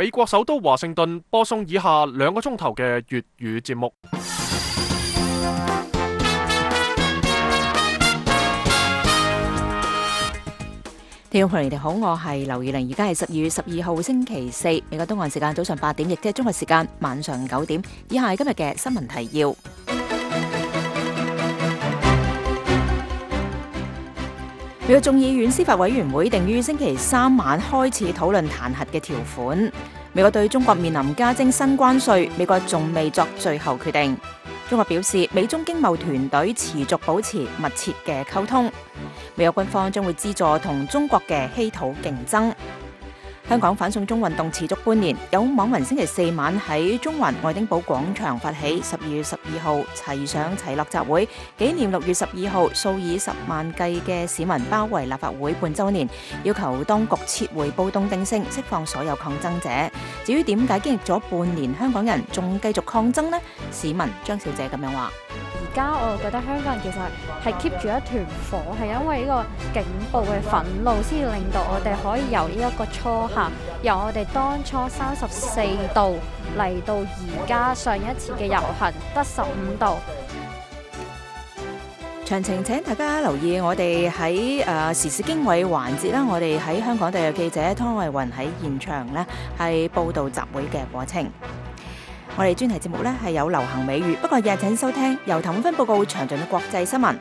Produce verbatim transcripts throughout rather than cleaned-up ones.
美國首都華盛頓播送以下兩個鐘頭嘅粵語節目。 聽眾朋友，你哋好，我係劉宇玲，而家係十二月十二號星期四，美國東岸時間早上八點，亦即係中國時間晚上九點。以下係今日嘅新聞提要。美國眾議院司法委員會定於星期三晚開始討論彈劾嘅條款。美國對中國面臨加徵新關稅，美國仲未作最後決定。中國表示，美中經貿團隊持續保持密切嘅溝通。美國軍方將會資助同中國嘅稀土競爭。香港反送中運動持續半年，有網民星期四晚喺中環愛丁堡廣場發起十二月十二號齊上齊落集會，紀念六月十二號數以十萬計嘅市民包圍立法會半週年，要求當局撤回暴動定性，釋放所有抗爭者。至於點解經歷咗半年，香港人仲繼續抗爭呢？市民張小姐咁樣話。 而家我覺得香港人其實係 keep 住一團火，係因為呢個警暴嘅憤怒，先至令到我哋可以由呢一個初夏，由我哋當初三十四度嚟到而家上一次嘅遊行得十五度。 詳情請大家留意我哋喺誒時事經緯環節啦，我哋喺香港特約記者湯慧雲喺現場呢係報導集會嘅過程。我哋專題節目呢係有流行美語，不過日請收聽由譚永芬報告詳盡嘅國際新聞。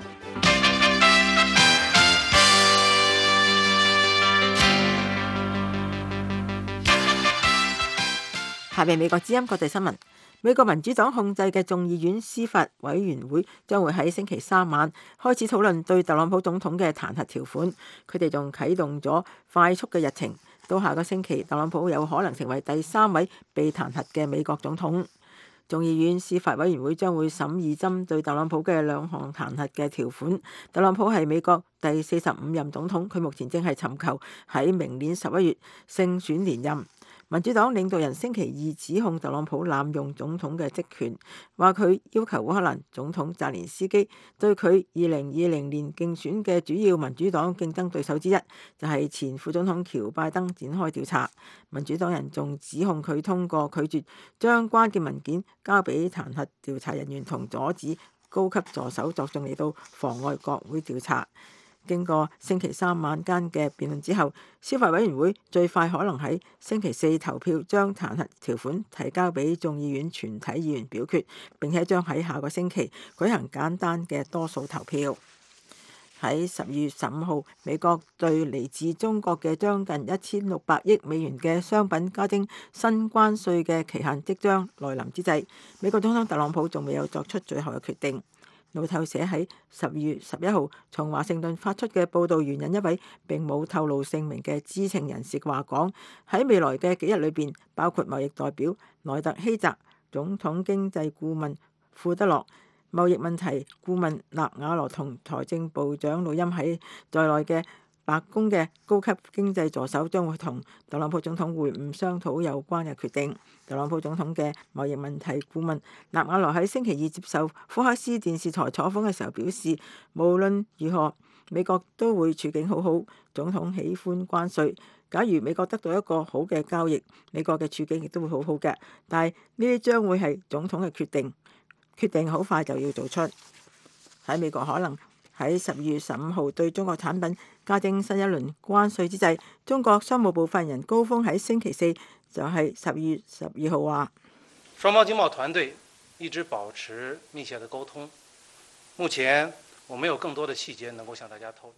下面美國之音國際新聞。美國民主黨控制嘅眾議院司法委員會將會喺星期三晚開始討論對特朗普總統嘅彈劾條款。佢哋仲啟動咗快速嘅日程。到下個星期，特朗普有可能成為第三位被彈劾嘅美國總統。眾議院司法委員會將會審議針對特朗普嘅兩項彈劾嘅條款。特朗普係美國第四十五任總統，佢目前正係尋求喺明年十一月勝選連任。民主黨領導人星期二指控特朗普濫用總統嘅職權，話佢要求烏克蘭總統澤連斯基對佢二零二零年競選嘅主要民主黨競爭對手之一，就係前副總統喬拜登展開調查。民主黨人仲指控佢通過拒絕將關鍵文件交俾彈劾調查人員，同阻止高級助手作證嚟到妨礙國會調查。經過星期三晚間嘅辯論之後，司法委員會最快可能喺星期四投票將彈劾條款提交俾眾議院全體議員表決，並且將喺下個星期舉行簡單嘅多數投票。喺十二月十五號，美國對嚟自中國嘅將近一千六百億美元嘅商品加徵新關稅嘅期限即將來臨之際，美國總統特朗普仲未有作出最後嘅決定。路透社喺十二月十一號從華盛頓發出嘅報導，援引一位並冇透露姓名嘅知情人士嘅話講，喺未來嘅幾日裏邊，包括貿易代表萊特希澤、總統經濟顧問庫德洛、貿易問題顧問納瓦羅同財政部長魯欽喺在內嘅白宮嘅高級經濟助手將會同特朗普總統會晤，商討有關嘅決定。特朗普總統嘅貿易問題顧問納瓦羅喺星期二接受福克斯電視台採訪嘅時候表示，無論如何，美國都會處境好好。總統喜歡關稅，假如美國得到一個好嘅交易，美國嘅處境亦都會好好嘅。但係呢啲將會係總統嘅決定，決定好快就要做出。喺美國可能喺十二月十五號對中國產品加徵新一輪關稅之際，中國商務部發言人高峰喺星期四就係十二月十二號話， 雙方經貿團隊一直保持密切的溝通，目前我沒有更多的細節能夠向大家透露。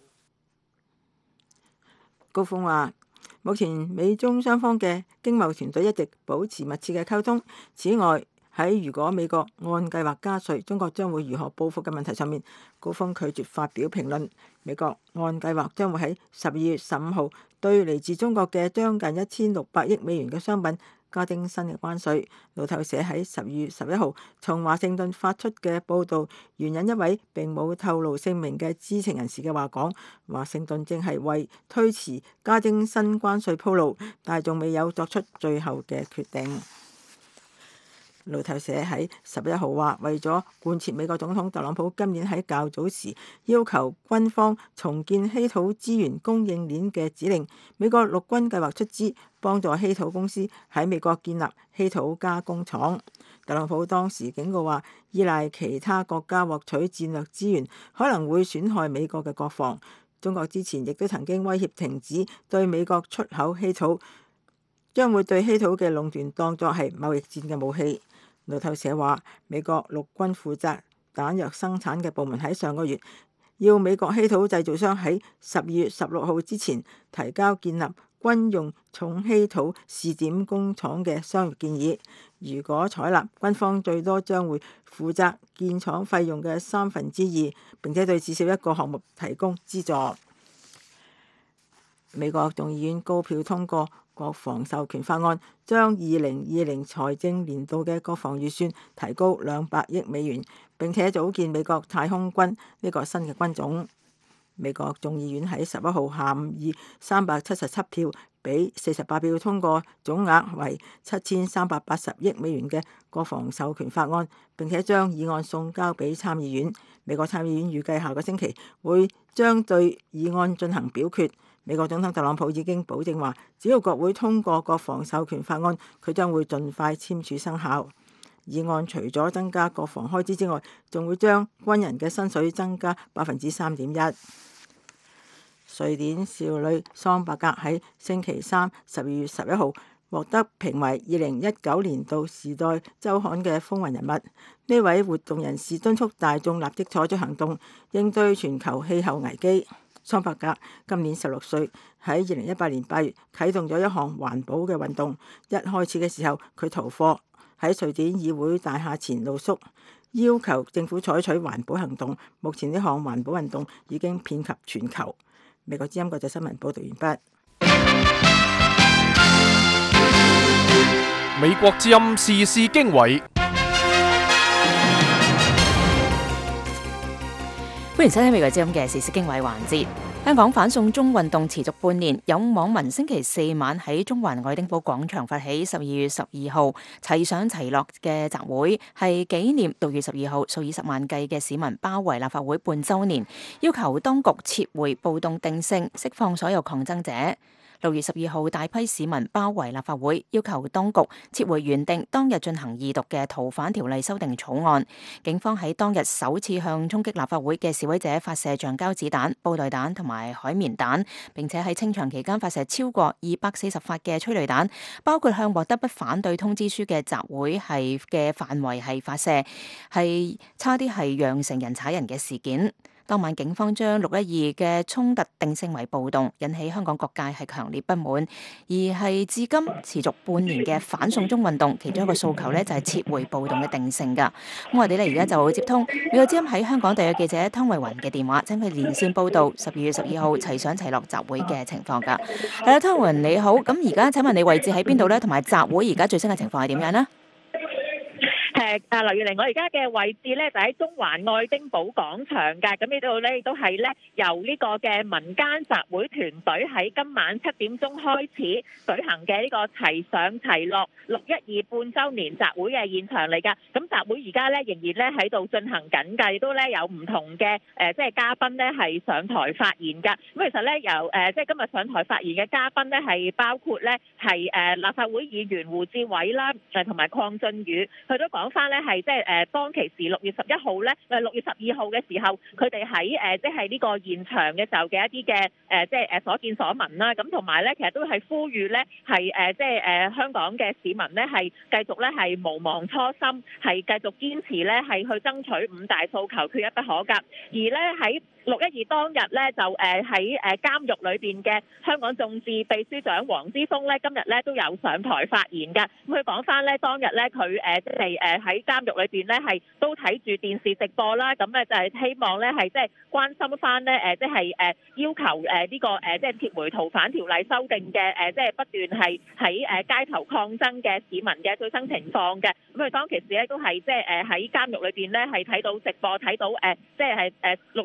高峰話，目前美中雙方嘅經貿團隊一直保持密切嘅溝通。此外，喺如果美國按計劃加稅，中國將會如何報復嘅問題上面，高峰拒絕發表評論。美國按計劃將會喺十二月十五號對嚟自中國嘅將近一千六百億美元嘅商品加徵新嘅關稅。路透社喺十二月十一號從華盛頓發出嘅報導，援引一位並冇透露姓名嘅知情人士嘅話講，華盛頓正係為推遲加徵新關稅鋪路，但係仲未有作出最後嘅決定。 路透社喺十一號話，為咗貫徹美國總統特朗普今年喺較早時要求軍方重建稀土資源供應鏈嘅指令，美國陸軍計劃出資幫助稀土公司喺美國建立稀土加工廠。特朗普當時警告話，依賴其他國家獲取戰略資源可能會損害美國嘅國防。中國之前亦都曾經威脅停止對美國出口稀土，將會對稀土嘅壟斷當作係貿易戰嘅武器。路透社話，美國陸軍負責彈藥生產嘅部門喺上個月要美國稀土製造商喺十二月十六號之前提交建立軍用重稀土試點工廠嘅商業建議。如果採納，軍方最多將會負責建廠費用嘅三分之二，並且對至少一個項目提供資助。美國眾議院高票通過國防授權法案，將二零二零財政年度嘅國防預算提高兩百億美元，並且組建美國太空軍呢個新嘅軍種。美國眾議院喺十一號下午以三百七十七票比四十八票通過總額為七千三百八十億美元嘅國防授權法案，並且將議案送交俾參議院。美國參議院預計下個星期會將對議案進行表決。美國總統特朗普已經保證話，只要國會通過國防授權法案，佢將會盡快簽署生效。議案除咗增加國防開支之外，仲會將軍人嘅薪水增加百分之三點一。瑞典少女桑伯格喺星期三十二月十一號獲得評為二零一九年度時代週刊嘅風雲人物。呢位活動人士敦促大眾立即採取行動，應對全球氣候危機。桑伯格今年十六歲，喺二零一八年八月啟動咗一項環保嘅運動。一開始嘅時候，佢逃課喺瑞典議會大廈前露宿，要求政府採取環保行動。目前呢項環保運動已經遍及全球。美國之音國際新聞報道完畢。 美國之音時事經緯， 歡迎收聽美國之音嘅時事經緯環節。香港反送中運動持續半年，有網民星期四晚喺中環愛丁堡廣場發起十二月十二號齊上齊落嘅集會，係紀念六月十二號數以十萬計嘅市民包圍立法會半週年，要求當局撤回暴動定性，釋放所有抗爭者。六月十二號，大批市民包圍立法會，要求當局撤回原定當日進行二讀嘅逃犯條例修訂草案。警方喺當日首次向衝擊立法會嘅示威者發射橡膠子彈、布袋彈同埋海綿彈，並且喺清場期間發射超過二百四十發嘅催淚彈，包括向獲得不反對通知書嘅集會係嘅範圍係發射，係差啲係釀成人踩人嘅事件。當晚警方將六一二嘅衝突定性為暴動，引起香港各界係強烈不滿，而係至今持續半年嘅反送中運動，其中一個訴求呢就係撤回暴動嘅定性噶。咁我哋呢而家就接通美國之音喺香港特約記者湯慧雲嘅電話，請佢連線報道十二月十二號齊上齊落集會嘅情況噶。係啦，湯慧雲你好，咁而家請問你位置喺邊度呢？同埋集會而家最新嘅情況係點樣呢？ 誒啊，劉月玲，我而家嘅位置咧就喺中環愛丁堡廣場嘅，咁呢度咧亦都係咧由呢個嘅民間集會團隊喺今晚七點鐘開始舉行嘅呢個齊上齊落六一二半週年集會嘅現場嚟㗎。咁集會而家咧仍然咧喺度進行緊㗎，亦都咧有唔同嘅誒即係嘉賓咧係上台發言㗎。咁其實咧由誒即係今日上台發言嘅嘉賓咧係包括咧係誒立法會議員胡志偉啦，誒同埋鄺俊宇，佢都講翻咧係即係誒當其時六月十一號咧誒六月十二號嘅時候，佢哋喺誒即係呢個現場嘅時候嘅一啲嘅誒即係誒所見所聞啦。咁同埋咧其實都係呼籲咧係誒即係誒香港嘅市民咧係繼續咧係無忘初心，係繼續堅持咧係去爭取五大訴求，缺一不可㗎。而咧喺六一二當日咧就誒喺誒監獄裏邊嘅香港眾志秘書長黃之鋒咧今日咧都有上台發言㗎。咁佢講翻咧當日咧佢誒即係誒喺監獄裏邊咧係都睇住電視直播啦，咁咧就係希望咧係即係關心翻咧誒即係誒要求誒呢個誒即係撤回逃犯條例修訂嘅誒即係不斷係喺誒街頭抗爭嘅市民嘅最新情況嘅。咁佢當其時咧都係即係誒喺監獄裏邊咧係睇到直播，睇到誒即係係誒六一二六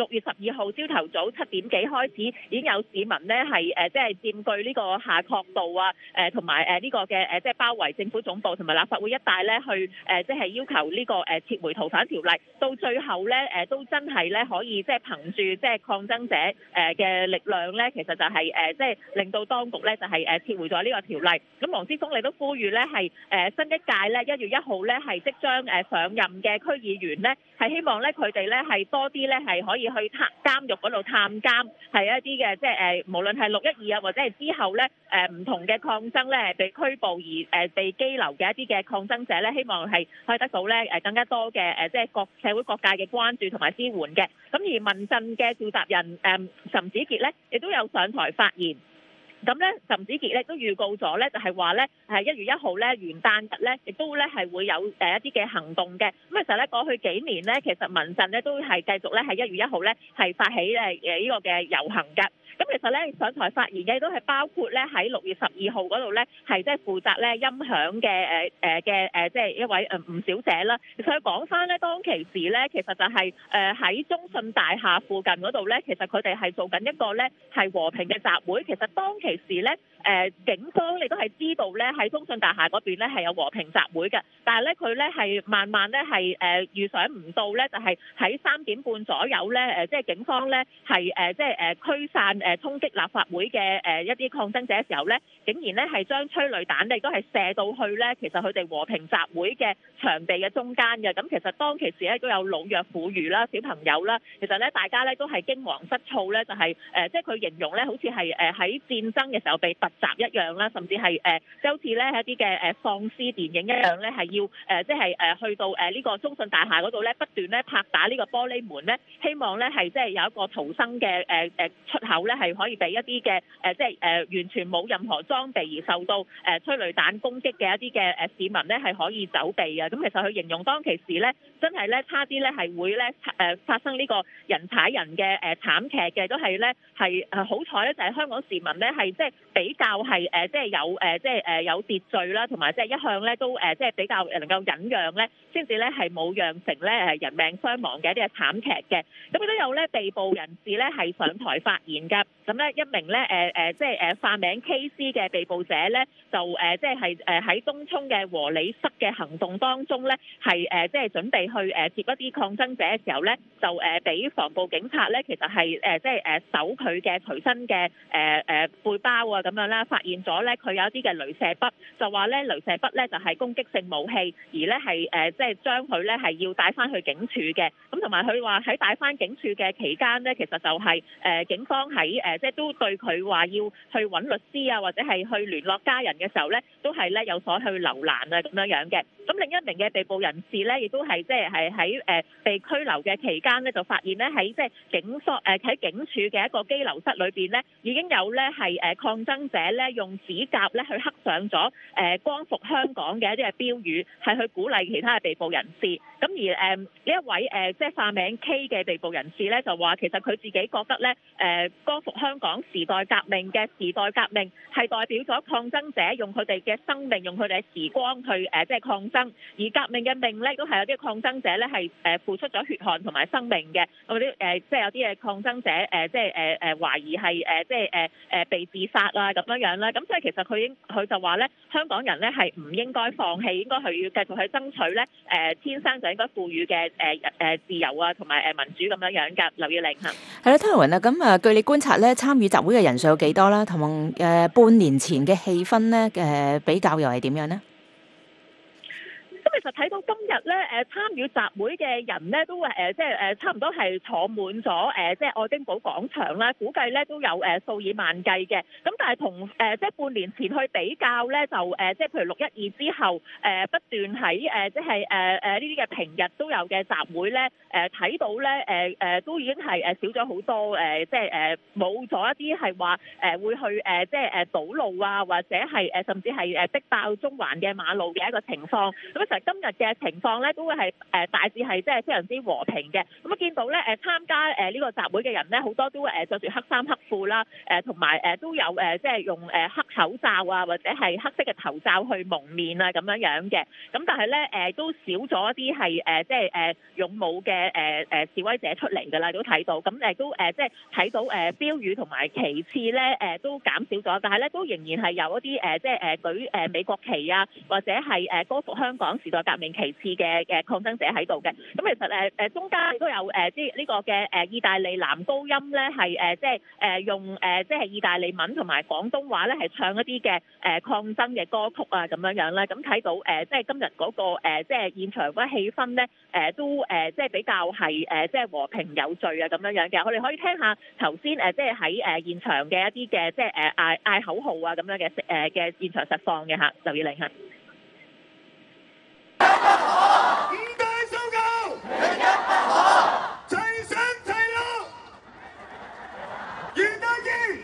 月十二號朝頭早七點幾開始，已經有市民呢係誒即係佔據呢個夏慤道啊，誒同埋誒呢個嘅誒即係包圍政府總部同埋立法會一帶咧，去誒即係要求呢個誒撤回逃犯條例。到最後咧誒都真係咧可以即係憑住即係抗爭者誒嘅力量咧，其實就係誒即係令到當局咧就係誒撤回咗呢個條例。咁黃之鋒亦都呼籲咧係誒新一屆咧一月一號咧係即將誒上任嘅區議員咧係希望咧佢哋咧係多啲咧係可以去探監獄嗰度探監，係一啲嘅即係誒無論係六一二啊或者係之後咧誒唔同嘅抗爭咧被拘捕而誒被羈留嘅一啲嘅抗爭者咧，希望係可以得到咧誒更加多嘅誒即係各社會各界嘅關注同埋支援嘅。咁而民陣嘅召集人誒岑子傑咧亦都有上台發言。咁咧，岑子傑咧都預告咗咧，就係話咧，係一月一號咧元旦日咧，亦都咧係會有誒一啲嘅行動嘅。咁其實咧過去幾年咧，其實民陣咧都係繼續咧係一月一號咧係發起誒誒呢個嘅遊行嘅。咁其實咧上台發言嘅都係包括咧喺六月十二號嗰度咧係即係負責咧音響嘅誒誒嘅誒即係一位誒吳小姐啦。其實佢講翻咧當其時咧，其實就係誒喺中信大廈附近嗰度咧，其實佢哋係做緊一個咧係和平嘅集會。其實當其時咧誒警方你都係知道咧喺中信大廈嗰邊咧係有和平集會嘅，但係咧佢咧係慢慢咧係誒預想唔到咧，就係喺三點半左右咧誒即係警方咧係誒即係誒驅散誒衝擊立法會嘅誒一啲抗爭者嘅時候咧，竟然咧係將催淚彈亦都係射到去咧，其實佢哋和平集會嘅場地嘅中間嘅。咁其實當其時咧都有老弱婦孺啦、小朋友啦，其實咧大家咧都係驚惶失措咧，就係誒即係佢形容咧好似係誒喺戰爭嘅時候被突襲一樣啦，甚至係誒即係好似咧一啲嘅誒喪屍電影一樣咧，係要誒即係誒去到誒呢個中信大廈嗰度咧不斷咧拍打呢個玻璃門咧，希望咧係即係有一個逃生嘅誒誒出口咧係可以俾一啲嘅誒即係誒完全冇任何裝備而受到誒催淚彈攻擊嘅一啲嘅誒市民咧係可以走避嘅。咁其實佢形容當其時咧真係咧差啲咧係會咧誒發生呢個人踩人嘅誒慘劇嘅，都係咧係誒好彩咧就係香港市民咧係即係比較係誒即係有誒即係誒有秩序啦，同埋即係一向咧都誒即係比較能夠忍讓咧，先至咧係冇釀成咧誒人命傷亡嘅一啲嘅慘劇嘅。咁亦都有咧被捕人士咧係上台發言㗎。咁咧一名咧誒誒即係誒化名 K C 嘅被捕者咧，就誒即係誒喺東涌嘅和理室嘅行動當中咧，係誒即係準備去誒接一啲抗爭者嘅時候咧，就誒俾防暴警察咧，其實係誒即係誒搜佢嘅隨身嘅誒誒背包啊咁樣啦，發現咗咧佢有一啲嘅鐳射筆，就話咧鐳射筆咧就係攻擊性武器，而咧係誒即係將佢咧係要帶翻去警署嘅。咁同埋佢話喺帶翻警署嘅期間咧，其實就係誒警方喺誒即係都對佢話要去揾律師啊，或者係去聯絡家人嘅時候咧，都係咧有所去留難啊咁樣樣嘅。咁另一名嘅被捕人士咧，亦都係即係係喺誒被拘留嘅期間咧，就發現咧喺即係警所誒喺警署嘅一個羈留室裏邊咧，已經有咧係誒抗爭者咧用指甲咧去刻上咗誒光復香港嘅一啲嘅標語，係去鼓勵其他嘅被捕人士。咁而誒呢一位誒即係化名 K 嘅被捕人士咧，就話其實佢自己覺得咧誒光復香港時代革命嘅時代革命係代表咗抗爭者用佢哋嘅生命，用佢哋嘅時光去誒即係抗爭，而革命嘅命咧都係有啲抗爭者咧係誒付出咗血汗同埋生命嘅。咁啲誒即係有啲嘅抗爭者誒即係誒誒懷疑係誒即係誒誒被自殺啊咁樣樣啦。咁所以其實佢應佢就話咧，香港人咧係唔應該放棄，應該係要繼續去爭取咧誒天生就應該賦予嘅誒誒自由啊同埋誒民主咁樣樣㗎。劉耀玲嚇。 係啦，湯文啊，咁啊，據你觀察咧，參與集會嘅人數有幾多啦？同誒半年前嘅氣氛咧，誒比較又係點樣呢？ 咁其實睇到今日咧，誒參與集會嘅人咧，都誒即係誒差唔多係坐滿咗誒，即係愛丁堡廣場啦。估計咧都有誒數以萬計嘅。咁但係同誒即係半年前去比較咧，就誒即係譬如六一二之後誒不斷喺誒即係誒誒呢啲嘅平日都有嘅集會咧，誒睇到咧誒誒都已經係誒少咗好多誒，即係誒冇咗一啲係話誒會去誒即係誒堵路啊，或者係誒甚至係誒逼爆中環嘅馬路嘅一個情況。咁其實今日嘅情況咧都會係誒大致係即係非常之和平嘅。咁啊見到咧誒參加誒呢個集會嘅人咧，好多都誒著住黑衫黑褲啦，誒同埋誒都有誒即係用誒黑口罩啊，或者係黑色嘅頭罩去蒙面啊咁樣樣嘅。咁但係咧誒都少咗一啲係誒即係誒勇武嘅誒誒示威者出嚟㗎啦，都睇到。咁誒都誒即係睇到誒標語同埋旗幟咧誒都減少咗，但係咧都仍然係有一啲誒即係誒舉誒美國旗啊，或者係誒歌服香港時代革命旗幟嘅嘅抗爭者喺度嘅。咁其實誒誒中間亦都有誒即係呢個嘅誒意大利男高音咧係誒即係誒用誒即係意大利文同埋廣東話咧係唱一啲嘅誒抗爭嘅歌曲啊咁樣樣咧。咁睇到誒即係今日嗰個誒即係現場嗰個氣氛咧誒都誒即係比較係誒即係和平有序啊咁樣樣嘅。我哋可以聽下頭先誒即係喺誒現場嘅一啲嘅即係誒嗌嗌口號啊咁樣嘅誒嘅現場實況嘅嚇，劉以玲嚇。 五大訴求，缺一不可，齊上齊落，袁大義。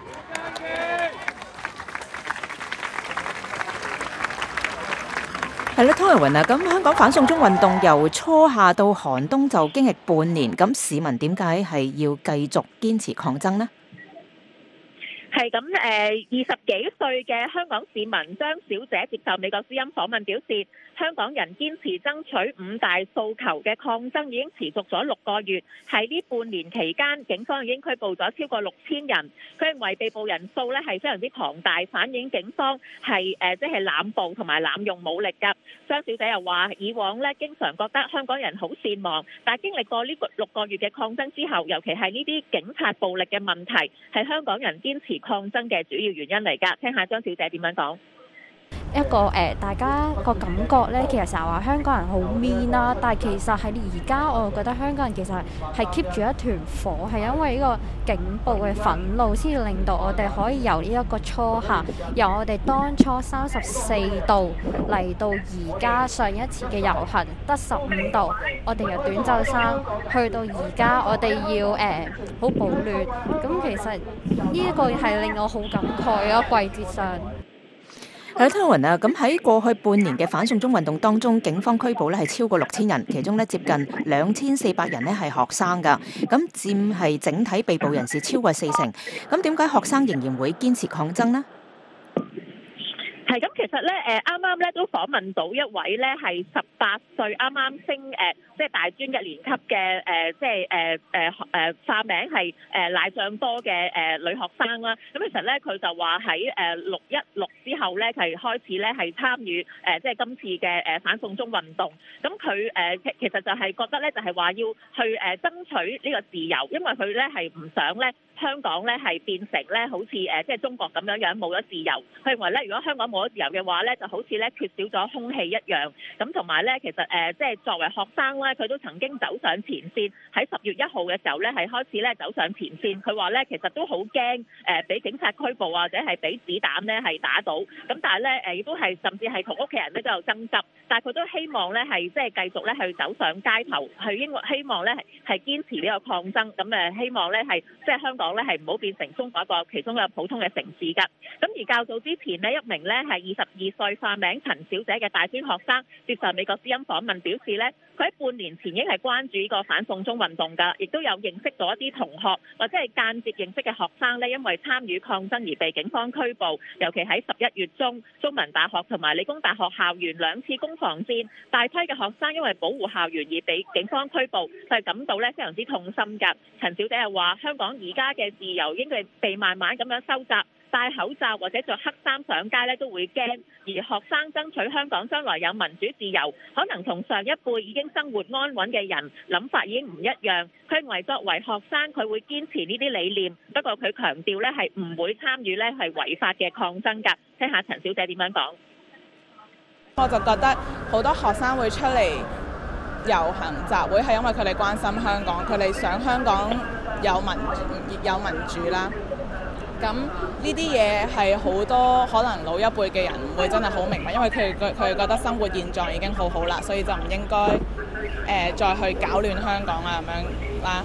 係啦，湯若雲啊，咁香港反送中運動由初夏到寒冬就經歷半年，咁市民點解係要繼續堅持抗爭呢？ 係咁誒，二十幾歲嘅香港市民張小姐接受美國之音訪問表示，香港人堅持爭取五大訴求嘅抗爭已經持續咗六個月，喺呢半年期間，警方已經拘捕咗超過六千人。佢認為被捕人數咧係非常之龐大，反映警方係誒即係濫捕同埋濫用武力㗎。張小姐又話：以往咧經常覺得香港人好善忘，但係經歷過呢個六個月嘅抗爭之後，尤其係呢啲警察暴力嘅問題，係香港人堅持抗爭嘅主要原因嚟㗎。聽下張小姐點樣講。 一個誒、呃，大家個感覺咧，其實成日話香港人好 mean 啦，但係其實喺而家，我覺得香港人其實係 keep 住一團火，係因為呢個警暴嘅憤怒，先至令到我哋可以由呢一個初夏，由我哋當初三十四度嚟到而家上一次嘅遊行得十五度，我哋由短袖衫去到而家，我哋要誒好保暖。咁其實呢一個係令我好感慨啊！季節上。 係啦，湯若雲啊，咁喺過去半年嘅反送中運動當中，警方拘捕咧係超過六千人，其中咧接近兩千四百人咧係學生㗎，咁佔係整體被捕人士超過四成。咁點解學生仍然會堅持抗爭呢？ 係咁，其實咧誒啱啱咧都訪問到一位咧係十八歲啱啱升誒即係大專一年級嘅誒即係誒誒誒化名係誒賴尚多嘅誒女學生啦。咁其實咧佢就話喺誒六一六之後咧係開始咧係參與誒即係今次嘅誒反送中運動。咁佢誒其其實就係覺得咧就係話要去誒爭取呢個自由，因為佢咧係唔想咧香港咧係變成咧好似誒即係中國咁樣樣冇咗自由。佢認為咧如果香港冇咗自由嘅話咧，就好似咧缺少咗空氣一樣。咁同埋咧，其實誒即係作為學生咧，佢都曾經走上前線。喺十月一號嘅時候咧，係開始咧走上前線。佢話咧，其實都好驚誒，俾警察拘捕或者係俾子彈咧係打到。咁但係咧誒，亦都係甚至係同屋企人咧都有爭執。但係佢都希望咧係即係繼續咧去走上街頭，去應希望咧係堅持呢個抗爭。咁誒希望咧係即係香港咧係唔好變成中國一個其中一個普通嘅城市㗎。咁而較早之前呢，一名咧係二十二歲化名陳小姐嘅大專學生接受美國之音訪問表示咧，佢喺半年前已經係關注呢個反送中運動㗎，亦都有認識到一啲同學或者係間接認識嘅學生咧，因為參與抗爭而被警方拘捕。尤其喺十一月中，中文大學同埋理工大學校園兩次攻防戰，大批嘅學生因為保護校園而被警方拘捕，佢係感到咧非常之痛心㗎。陳小姐又話：香港而家嘅自由應該被慢慢咁樣收窄。戴口罩或者着黑衫上街咧都會驚，而學生爭取香港將來有民主自由，可能同上一輩已經生活安穩嘅人諗法已經唔一樣。佢認為作為學生，佢會堅持呢啲理念，不過佢強調咧係唔會參與咧係違法嘅抗爭㗎。聽下陳小姐點樣講。 我就覺得好多學生會出嚟遊行集會係因為佢哋關心香港，佢哋想香港有民有民主啦。咁呢啲嘢係好多可能老一輩嘅人唔會真係好明白，因為佢佢佢覺得生活現狀已經好好啦，所以就唔應該誒、呃、再去搞亂香港啊咁樣啦。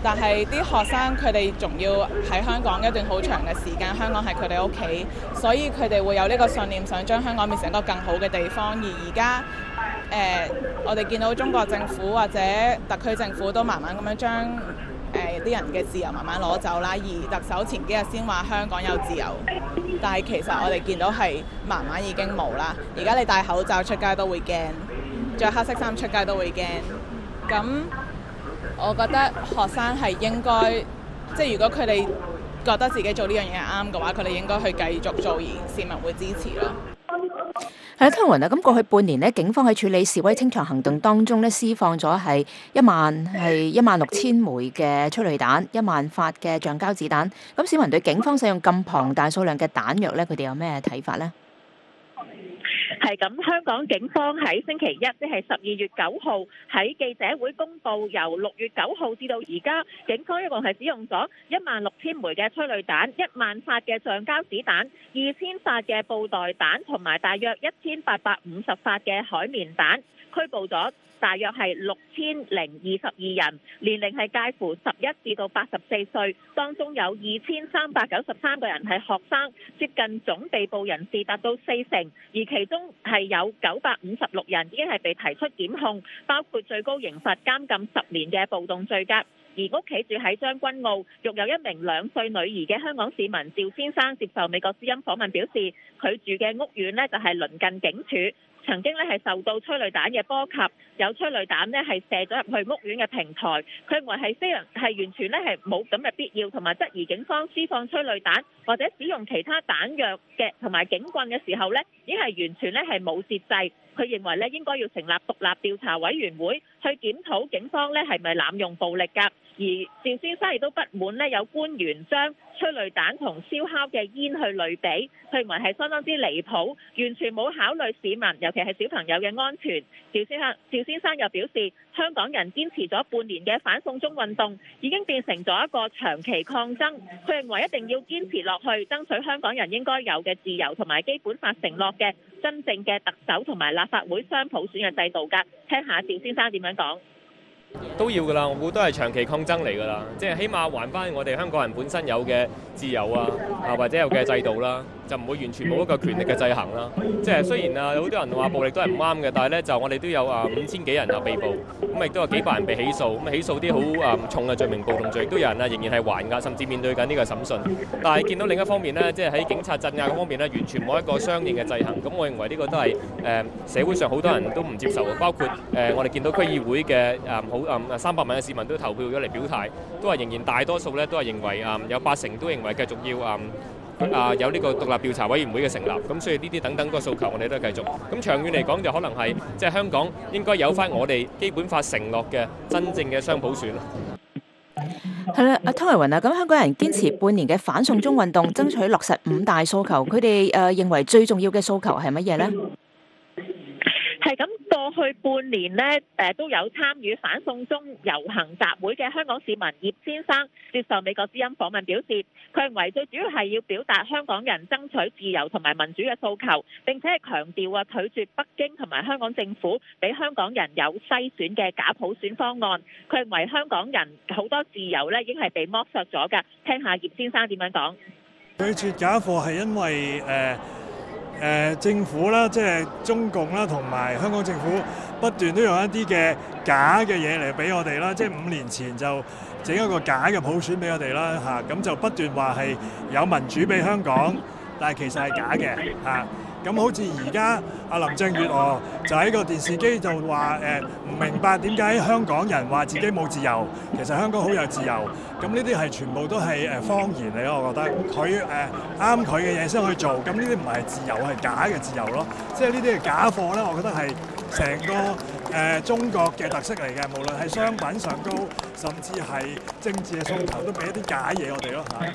但係啲學生佢哋仲要喺香港一段好長嘅時間，香港係佢哋屋企，所以佢哋會有呢個信念，想將香港變成一個更好嘅地方。而而家誒，我哋見到中國政府或者特區政府都慢慢咁樣將誒啲人嘅自由慢慢攞走啦。而特首前幾日先話香港有自由，但係其實我哋見到係慢慢已經冇啦。而家你戴口罩出街都會驚，着黑色衫出街都會驚。咁我覺得學生係應該，即係如果佢哋覺得自己做呢樣嘢啱嘅話，佢哋應該去繼續做，而市民會支持咯。 係啦，湯雲啊，咁過去半年呢，警方喺處理示威清場行動當中呢，施放咗係一萬係一萬六千枚嘅催淚彈，一萬發嘅橡膠子彈。咁市民對警方使用咁龐大數量嘅彈藥呢，佢哋有咩睇法呢？ 係咁，香港警方喺星期一，即係十二月九號喺記者會公佈，由六月九號至到而家，警方一共係使用咗一萬六千枚嘅催淚彈、一萬發嘅橡膠子彈、二千發嘅布袋彈，同埋大約一千八百五十發嘅海綿彈，拘捕咗大約係六千零二十二人，年齡係介乎十一至到八十四歲，當中有二千三百九十三個人係學生，接近總被捕人士達到四成，而其中係有九百五十六人已經係被提出檢控，包括最高刑罰監禁十年嘅暴動罪㗎。而屋企住喺將軍澳，育有一名兩歲女兒嘅香港市民趙先生接受美國之音訪問表示，佢住嘅屋苑呢就係鄰近警署，曾經咧係受到催淚彈嘅波及，有催淚彈咧係射咗入去屋苑嘅平台。佢認為係非常係完全咧係冇咁嘅必要，同埋質疑警方施放催淚彈或者使用其他彈藥嘅同埋警棍嘅時候咧，已經係完全咧係冇節制。佢認為咧應該要成立獨立調查委員會去檢討警方咧係咪濫用暴力㗎。而趙先生亦都不滿咧有官員將催淚彈同燒烤嘅煙去類比，佢認為係相當之離譜，完全冇考慮市民，尤其係小朋友嘅安全。趙先生趙先生又表示，香港人堅持咗半年嘅反送中運動已經變成咗一個長期抗爭，佢認為一定要堅持落去，爭取香港人應該有嘅自由同埋基本法承諾嘅真正嘅特首同埋立法會雙普選嘅制度㗎。聽下趙先生點樣講。 都要㗎啦，我估都係長期抗爭嚟㗎啦，即係起碼還翻我哋香港人本身有嘅自由啊，啊或者有嘅制度啦，就唔會完全冇一個權力嘅制衡啦。即係雖然啊，好多人話暴力都係唔啱嘅，但係咧就我哋都有啊五千幾人啊被捕，咁亦都有幾百人被起訴，咁起訴啲好啊重嘅罪名暴動罪，亦都有人啊仍然係還押，甚至面對緊呢個審訊。但係見到另一方面呢，即係喺警察鎮壓嗰方面呢，完全冇一個相應嘅制衡。咁我認為呢個都係誒社會上好多人都唔接受嘅，包括誒我哋見到區議會嘅誒好誒三百萬嘅市民都投票咗嚟表態，都係仍然大多數咧都係認為誒有八成都認為繼續要誒啊有呢個獨立調查委員會嘅成立。咁所以呢啲等等個訴求我哋都係繼續。咁長遠嚟講就可能係即係香港應該有翻我哋基本法承諾嘅真正嘅雙普選。 係啦，阿湯維雲啊，咁香港人堅持半年嘅反送中運動，爭取落實五大訴求，佢哋誒認為最重要嘅訴求係乜嘢呢？ 係咁，過去半年呢，誒都有參與反送中遊行集會嘅香港市民葉先生接受美國之音訪問表示，佢認為最主要係要表達香港人爭取自由同埋民主嘅訴求，並且係強調啊拒絕北京同埋香港政府俾香港人有篩選嘅假普選方案。佢認為香港人好多自由呢已經係被剝削咗㗎。聽下葉先生點樣講。 拒絕假貨係因為誒。呃誒、呃、政府啦，即係中共啦，同埋香港政府不斷都用一啲嘅假嘅嘢嚟俾我哋啦，即係五年前就整一個假嘅普選俾我哋啦嚇，咁、啊、就不斷話係有民主俾香港，但係其實係假嘅嚇。咁、啊、好似而家阿林鄭月娥就喺個電視機就話誒唔明白點解香港人話自己冇自由，其實香港好有自由。咁呢啲係全部都係誒謊言嚟咯，我覺得佢誒啱佢嘅嘢先去做，咁呢啲唔係自由，係假嘅自由咯。即係呢啲係假貨咧，我覺得係成個誒、呃、中國嘅特色嚟嘅，無論係商品上高，甚至係政治嘅訴求，都俾一啲假嘢我哋咯嚇。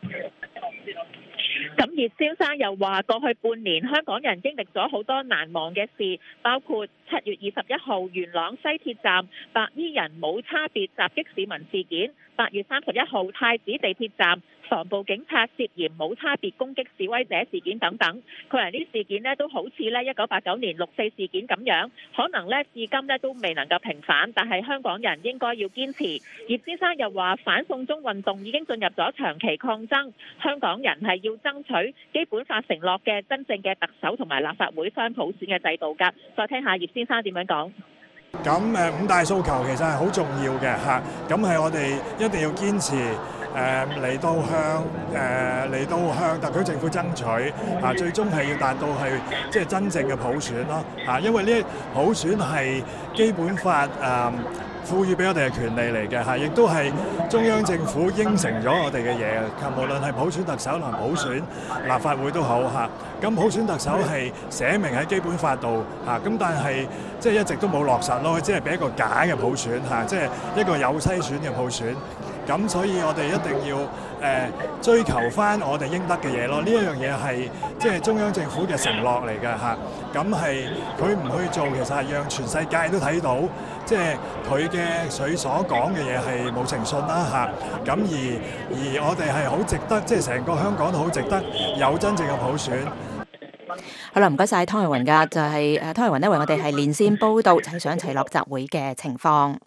咁葉先生又話：過去半年香港人經歷咗好多難忘嘅事，包括七月二十一號元朗西鐵站白衣人冇差別襲擊市民事件，八月三十一號太子地鐵站防暴警察涉嫌冇差別攻擊示威者事件等等。佢話呢啲事件呢都好似咧一九八九年六四事件咁樣，可能咧至今咧都未能夠平反，但係香港人應該要堅持。葉先生又話反送中運動已經進入咗長期抗爭，香港人係要爭取基本法承諾嘅真正嘅特首同埋立法會雙普選嘅制度㗎。再聽下葉先生點樣講。 咁誒五大訴求其實係好重要嘅嚇，咁係我哋一定要堅持誒嚟到向誒嚟到向特區政府爭取啊，最終係要達到係即係真正嘅普選咯嚇，因為呢普選係基本法誒賦予俾我哋嘅權利嚟嘅嚇，亦都係中央政府應承咗我哋嘅嘢嘅，無論係普選特首同埋普選立法會都好嚇。咁普選特首係寫明喺基本法度嚇，咁但係即係一直都冇落實咯，即係俾一個假嘅普選嚇，即係一個有篩選嘅普選。咁所以我哋一定要誒、呃、追求翻我哋應得嘅嘢咯。呢一樣嘢係即係中央政府嘅承諾嚟嘅嚇。咁係佢唔去做，其實係讓全世界都睇到，即係佢嘅佢所講嘅嘢係冇誠信啦嚇。咁而而我哋係好值得，即係成個香港都好值得有真正嘅普選。 好啦，唔該晒湯慧雲㗎，就係誒湯慧雲呢為我哋係連線報導齊上齊落集會嘅情況。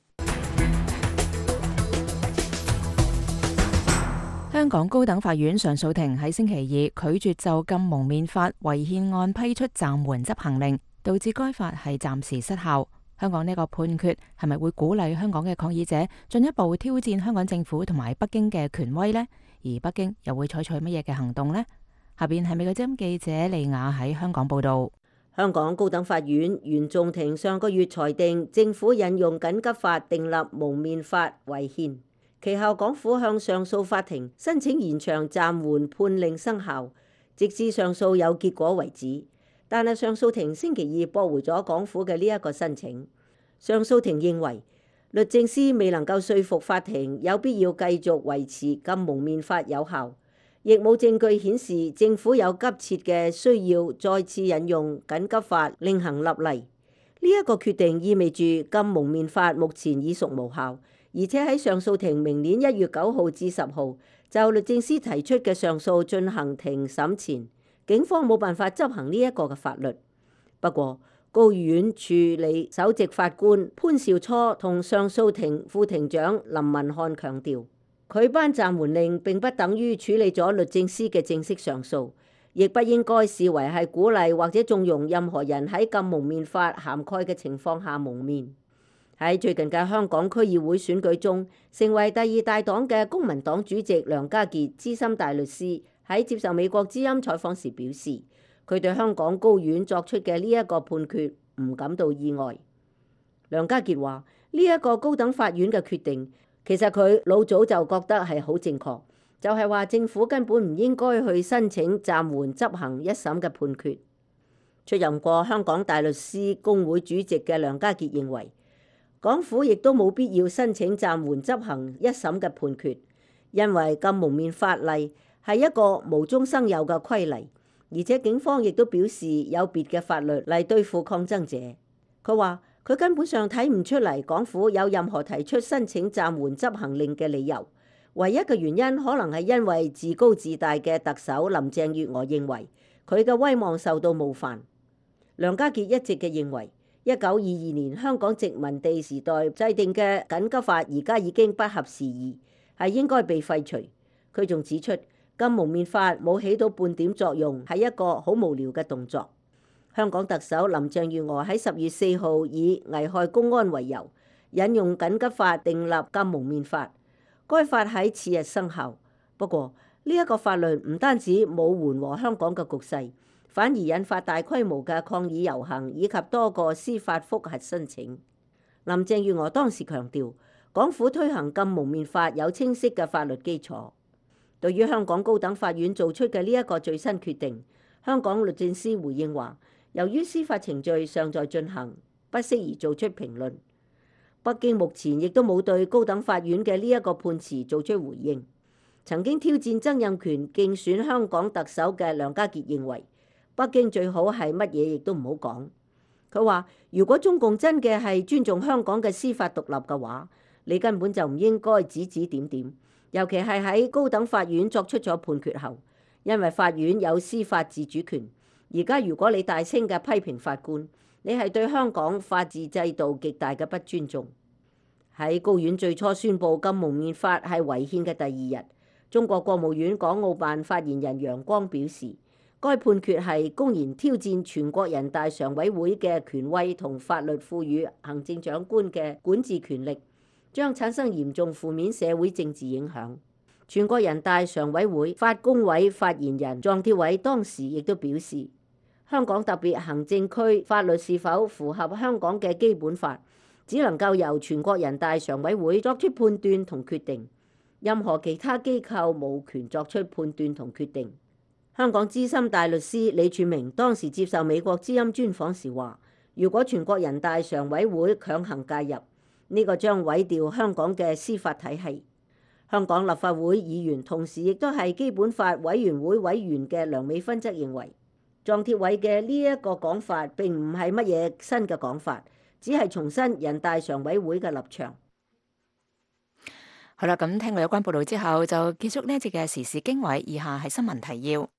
香港高等法院上訴庭喺星期二拒絕就禁蒙面法違憲案批出暫緩執行令，導致該法係暫時失效。香港呢個判決係咪會鼓勵香港嘅抗議者進一步挑戰香港政府同埋北京嘅權威呢？而北京又會採取乜嘢嘅行動呢？下邊係美國之音記者利亞喺香港報道。 香港高等法院原訟庭上個月裁定政府引用緊急法訂立蒙面法違憲。其後港府向上訴法庭申請延長暫緩判令生效，直至上訴有結果為止。但係上訴庭星期二駁回咗港府嘅呢一個申請。上訴庭認為律政司未能夠說服法庭有必要繼續維持禁蒙面法有效，亦冇證據顯示政府有急切嘅需要再次引用緊急法另行立例。呢一個決定意味住禁蒙面法目前已屬無效。而且喺上訴庭明年一月九號至十號就律政司提出嘅上訴進行庭審前，警方冇辦法執行呢一個嘅法律。不過，高院處理首席法官潘兆初同上訴庭副庭長林文漢強調，佢頒暫緩令並不等於處理咗律政司嘅正式上訴，亦不應該視為係鼓勵或者縱容任何人喺禁蒙面法涵蓋嘅情況下蒙面。喺最近嘅香港區議會選舉中，成為第二大黨嘅公民黨主席梁家傑資深大律師喺接受美國之音採訪時表示，佢對香港高院作出嘅呢一個判決唔感到意外。梁家傑話：呢一個高等法院嘅決定，其實佢老早就覺得係好正確，就係話政府根本唔應該去申請暫緩執行一審嘅判決。出任過香港大律師公會主席嘅梁家傑認為，港府亦都冇必要申請暫緩執行一審嘅判決，因為禁蒙面法例係一個無中生有嘅規例，而且警方亦都表示有別嘅法律嚟對付抗爭者。佢話佢根本上睇唔出嚟港府有任何提出申請暫緩執行令嘅理由，唯一嘅原因可能係因為自高自大嘅特首林鄭月娥認為佢嘅威望受到冒犯。梁家傑一直嘅認為，一九二二年香港殖民地時代制定嘅緊急法而家已經不合時宜，係應該被廢除。佢仲指出，禁蒙面法冇起到半點作用，係一個好無聊嘅動作。香港特首林鄭月娥喺十月四號以危害公安為由，引用緊急法訂立禁蒙面法，該法喺次日生效。不過呢一個法律唔單止冇緩和香港嘅局勢，反而引發大規模嘅抗議遊行以及多個司法覆核申請。林鄭月娥當時強調，港府推行禁蒙面法有清晰嘅法律基礎。對於香港高等法院做出嘅呢一個最新決定，香港律政司回應話，由於司法程序尚在進行，不適宜做出評論。北京目前亦都冇對高等法院嘅呢一個判詞做出回應。曾經挑戰曾蔭權競選香港特首嘅梁家傑認為，北京最好係乜嘢亦都唔好講。佢話：如果中共真嘅係尊重香港嘅司法獨立嘅話，你根本就唔應該指指點點， 尤其係喺高等法院作出咗判決後，因為法院有司法自主權。而家如果你大聲嘅批評法官，你係對香港法治制度極大嘅不尊重。喺高院最初宣布禁蒙面法係違憲嘅第二日，中國國務院港澳辦發言人楊光表示，該判決係公然挑戰全國人大常委會嘅權威同法律賦予行政長官嘅管治權力，將產生嚴重負面社會政治影響。全國人大常委會法工委發言人莊鐵偉當時亦都表示，香港特別行政區法律是否符合香港嘅基本法，只能夠由全國人大常委會作出判斷同決定，任何其他機構無權作出判斷同決定。香港資深大律師李柱銘當時接受美國之音專訪時話，如果全國人大常委會強行介入，呢個將毀掉香港嘅司法體系。香港立法會議員同時亦都係基本法委員會委員嘅梁美芬則認為，莊鐵偉嘅呢一個講法並唔係乜嘢新嘅講法，只係重申人大常委會嘅立場。 好啦，咁聽過有關報導之後，就結束呢一節嘅時事經緯。以下係新聞提要。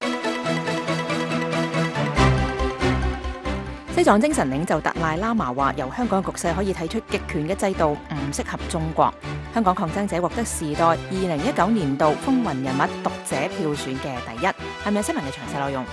西藏精神領袖達賴喇嘛話，由香港局勢可以睇出極權嘅制度唔適合中國。香港抗爭者獲得時代二零一九年度風雲人物讀者票選嘅第一。係咪新聞嘅詳細內容？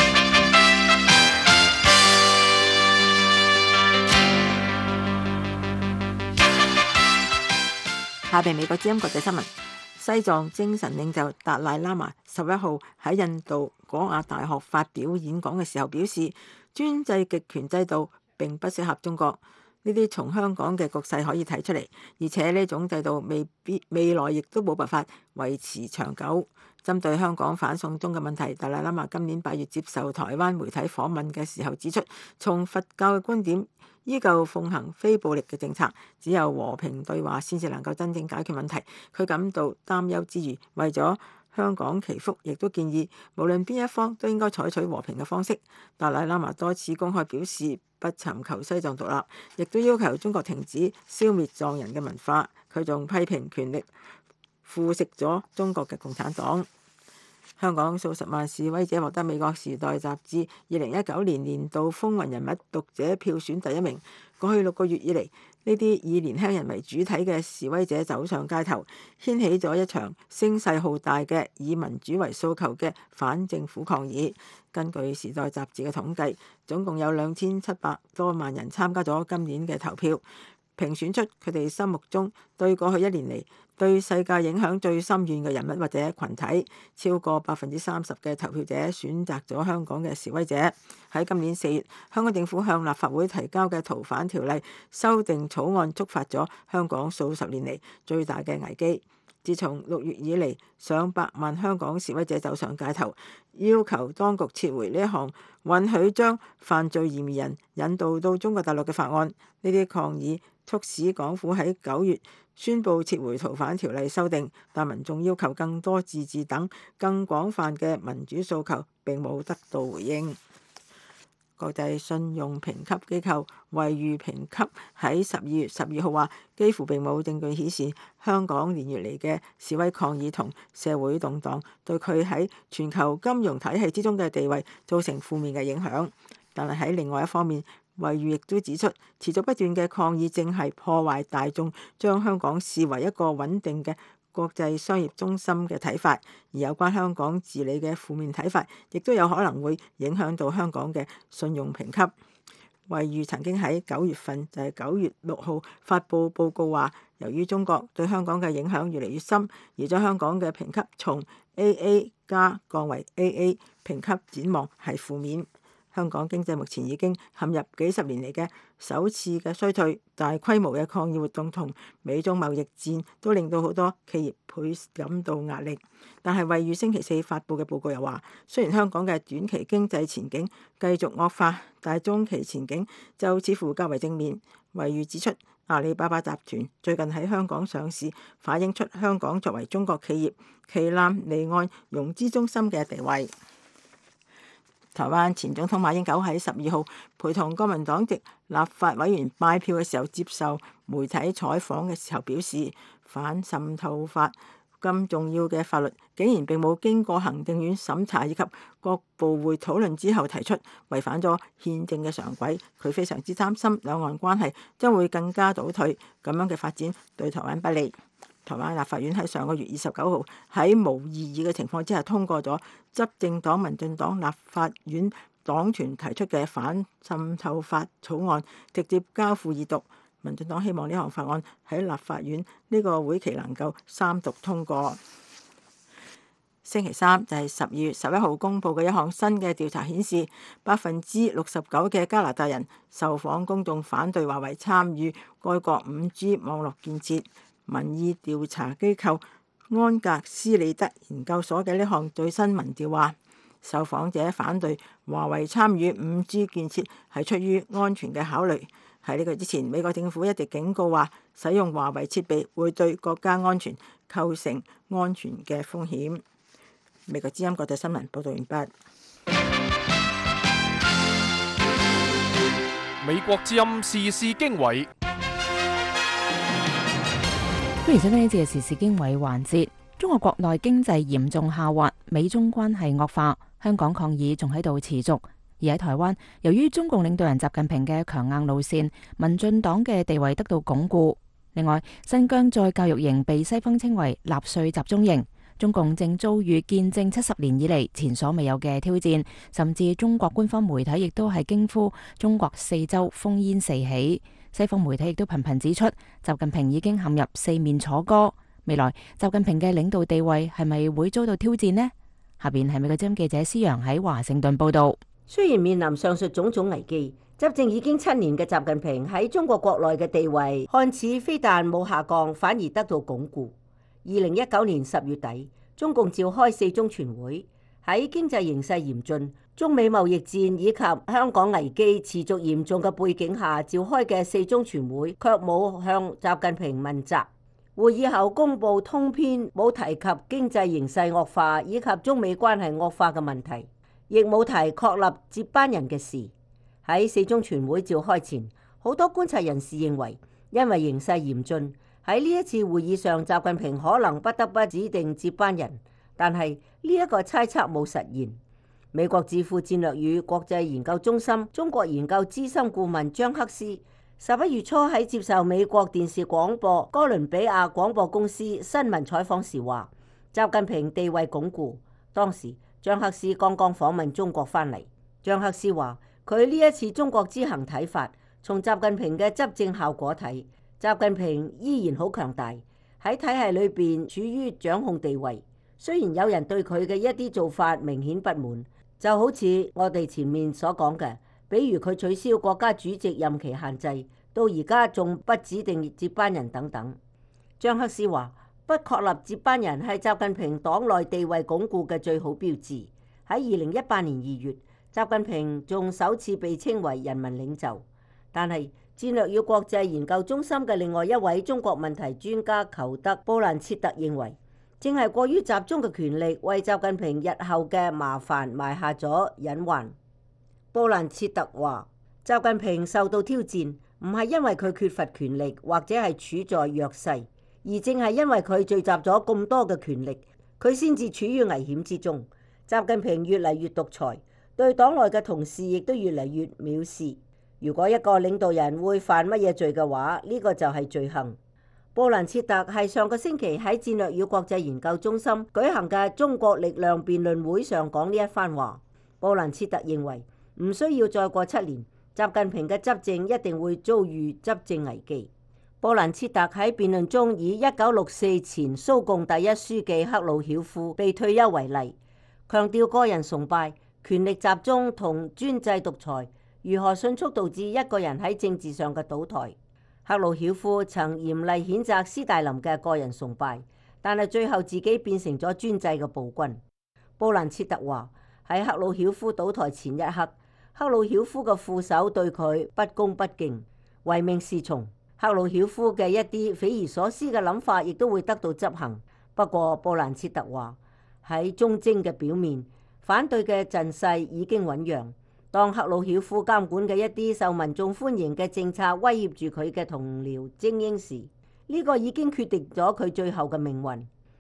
下邊美國之音國際新聞：西藏精神領袖達賴喇嘛十一號喺印度果亞大學發表演講嘅時候表示，專制極權制度並不適合中國。呢啲從香港嘅局勢可以睇出嚟，而且呢種制度未必未來亦都冇辦法維持長久。針對香港反送中嘅問題，達賴喇嘛今年八月接受台灣媒體訪問嘅時候指出，從佛教嘅觀點，依舊奉行非暴力嘅政策，只有和平對話先至能夠真正解決問題。佢感到擔憂之餘，為咗香港祈福，亦都建議無論邊一方都應該採取和平嘅方式。達賴喇嘛多次公開表示不尋求西藏獨立，亦都要求中國停止消滅藏人嘅文化。佢仲批評權力腐蝕咗中國嘅共產黨。香港數十萬示威者獲得美國《時代》雜誌二零一九年年度風雲人物讀者票選第一名。過去六個月以嚟，呢啲以年輕人為主體嘅示威者走上街頭，掀起咗一場聲勢浩大嘅以民主為訴求嘅反政府抗議。根據《時代》雜誌嘅統計，總共有兩千七百多萬人參加咗今年嘅投票，評選出佢哋心目中對過去一年嚟對世界影響最深遠嘅人物或者群體。超過百分之三十嘅投票者選擇咗香港嘅示威者。喺今年四月，香港政府向立法會提交嘅逃犯條例修訂草案觸發咗香港數十年嚟最大嘅危機。自從六月以嚟，上百萬香港示威者走上街頭，要求當局撤回呢一項允許將犯罪嫌疑人引渡到中國大陸嘅法案。呢啲抗議促使港府喺九月宣布撤回逃犯條例修訂，但民眾要求更多自治等更廣泛嘅民主訴求並冇得到回應。國際信用評級機構惠譽評級喺十二月十二號話，幾乎並冇證據顯示香港連月嚟嘅示威抗議同社會動盪對佢喺全球金融體系之中嘅地位造成負面嘅影響。但係喺另外一方面，惠譽亦都指出，持續不斷嘅抗議正係破壞大眾將香港視為一個穩定嘅國際商業中心嘅睇法，而有關香港治理嘅負面睇法，亦都有可能會影響到香港嘅信用評級。惠譽曾經喺九月份，就係九月六號發布報告話，由於中國對香港嘅影響越嚟越深，而將香港嘅評級從 A A 加降為 A A， 評級展望係負面。香港經濟目前已經陷入幾十年嚟嘅首次嘅衰退，大規模嘅抗議活動同美中貿易戰都令到好多企業倍感到壓力。但係惠譽星期四發布嘅報告又話，雖然香港嘅短期經濟前景繼續惡化，但係中期前景就似乎較為正面。惠譽指出，阿里巴巴集團最近喺香港上市，反映出香港作為中國企業旗艦離岸融資中心嘅地位。台灣前總統馬英九喺十二號陪同國民黨籍立法委員拜票嘅時候，接受媒體採訪嘅時候表示，反滲透法咁重要嘅法律，竟然並冇經過行政院審查以及各部會討論之後提出，違反咗憲政嘅常軌。佢非常之擔心兩岸關係將會更加倒退，咁樣嘅發展對台灣不利。台灣立法院喺上個月二十九號喺無異議嘅情況之下通過咗執政黨民進黨立法院黨團提出嘅反滲透法草案，直接交付二讀。民進黨希望呢項法案喺立法院呢個會期能夠三讀通過。星期三就係十二月十一號公佈嘅一項新嘅調查顯示，百分之六十九嘅加拿大人受訪公眾反對華為參與該國五 G 網絡建設。民意調查機構安格斯里德研究所嘅呢項最新民調話，受訪者反對華為參與五 G 建設係出於安全嘅考慮。喺呢個之前，美國政府一直警告話，使用華為設備會對國家安全構成安全嘅風險。美國之音國際新聞報道完畢。 美國之音時事經緯， 歡迎收聽呢節嘅時事經緯環節。中國國內經濟嚴重下滑，美中關係惡化，香港抗議仲喺度持續。而喺台灣，由於中共領導人習近平嘅強硬路線，民進黨嘅地位得到鞏固。另外，新疆再教育營被西方稱為納粹集中營，中共正遭遇見證七十年以嚟前所未有嘅挑戰，甚至中國官方媒體亦都係驚呼中國四周烽煙四起。西方媒體亦都頻頻指出，習近平已經陷入四面楚歌。未來習近平嘅領導地位係咪會遭到挑戰呢？下邊係美國之音記者施陽喺華盛頓報道。 雖然面臨上述種種危機，執政已經七年嘅習近平喺中國國內嘅地位看似非但冇下降，反而得到鞏固。二零一九年十月底，中共召開四中全會，喺經濟形勢嚴峻、中美貿易戰以及香港危機持續嚴重嘅背景下召開嘅四中全會，卻冇向習近平問責。會議後公佈通篇冇提及經濟形勢惡化以及中美關係惡化嘅問題，亦冇提確立接班人嘅事。喺四中全會召開前，好多觀察人士認為，因為形勢嚴峻，喺呢一次會議上，習近平可能不得不指定接班人。但係呢一個猜測冇實現。美國智庫戰略與國際研究中心中國研究資深顧問張克思十一月初喺接受美國電視廣播哥倫比亞廣播公司新聞採訪時話，習近平地位鞏固。當時張克思剛剛訪問中國返嚟。張克思話，佢呢一次中國之行睇法，從習近平嘅執政效果睇，習近平依然好強大，喺體系裏邊處於掌控地位。雖然有人對佢嘅一啲做法明顯不滿，就好似我哋前面所講嘅，比如佢取消國家主席任期限制，到而家仲不指定接班人等等。張克思話，不確立接班人係習近平黨內地位鞏固嘅最好標誌。喺二零一八年二月，習近平仲首次被稱為人民領袖。但係戰略與國際研究中心嘅另外一位中國問題專家裘德布蘭切特認為，正係過於集中嘅權力為習近平日後嘅麻煩埋下咗隱患。布蘭切特話，習近平受到挑戰，唔係因為佢缺乏權力或者係處在弱勢，而正係因為佢聚集咗咁多嘅權力，佢先至處於危險之中。習近平越嚟越獨裁，對黨內嘅同事亦都越嚟越藐視。如果一個領導人會犯乜嘢罪嘅話，呢個就係罪行。布蘭切特係上個星期喺戰略與國際研究中心舉行嘅中國力量辯論會上講呢一番話。布蘭切特認為，唔需要再過七年，習近平嘅執政一定會遭遇執政危機。布蘭切特喺辯論中以一九六四前蘇共第一書記赫魯曉夫被退休為例，強調個人崇拜、權力集中同專制獨裁如何迅速導致一個人喺政治上嘅倒台。赫魯曉夫曾嚴厲譴責斯大林嘅個人崇拜，但係最後自己變成咗專制嘅暴君。布蘭切特話，喺赫魯曉夫倒台前一刻，赫魯曉夫嘅副手對佢不恭不敬，唯命是從。赫魯曉夫嘅一啲匪夷所思嘅諗法亦都會得到執行。不過布蘭切特話，喺中征嘅表面，反對嘅陣勢已經醞釀。當赫魯曉夫監管嘅一啲受民眾歡迎嘅政策威脅住佢嘅同僚精英時，呢個已經決定咗佢最後嘅命運。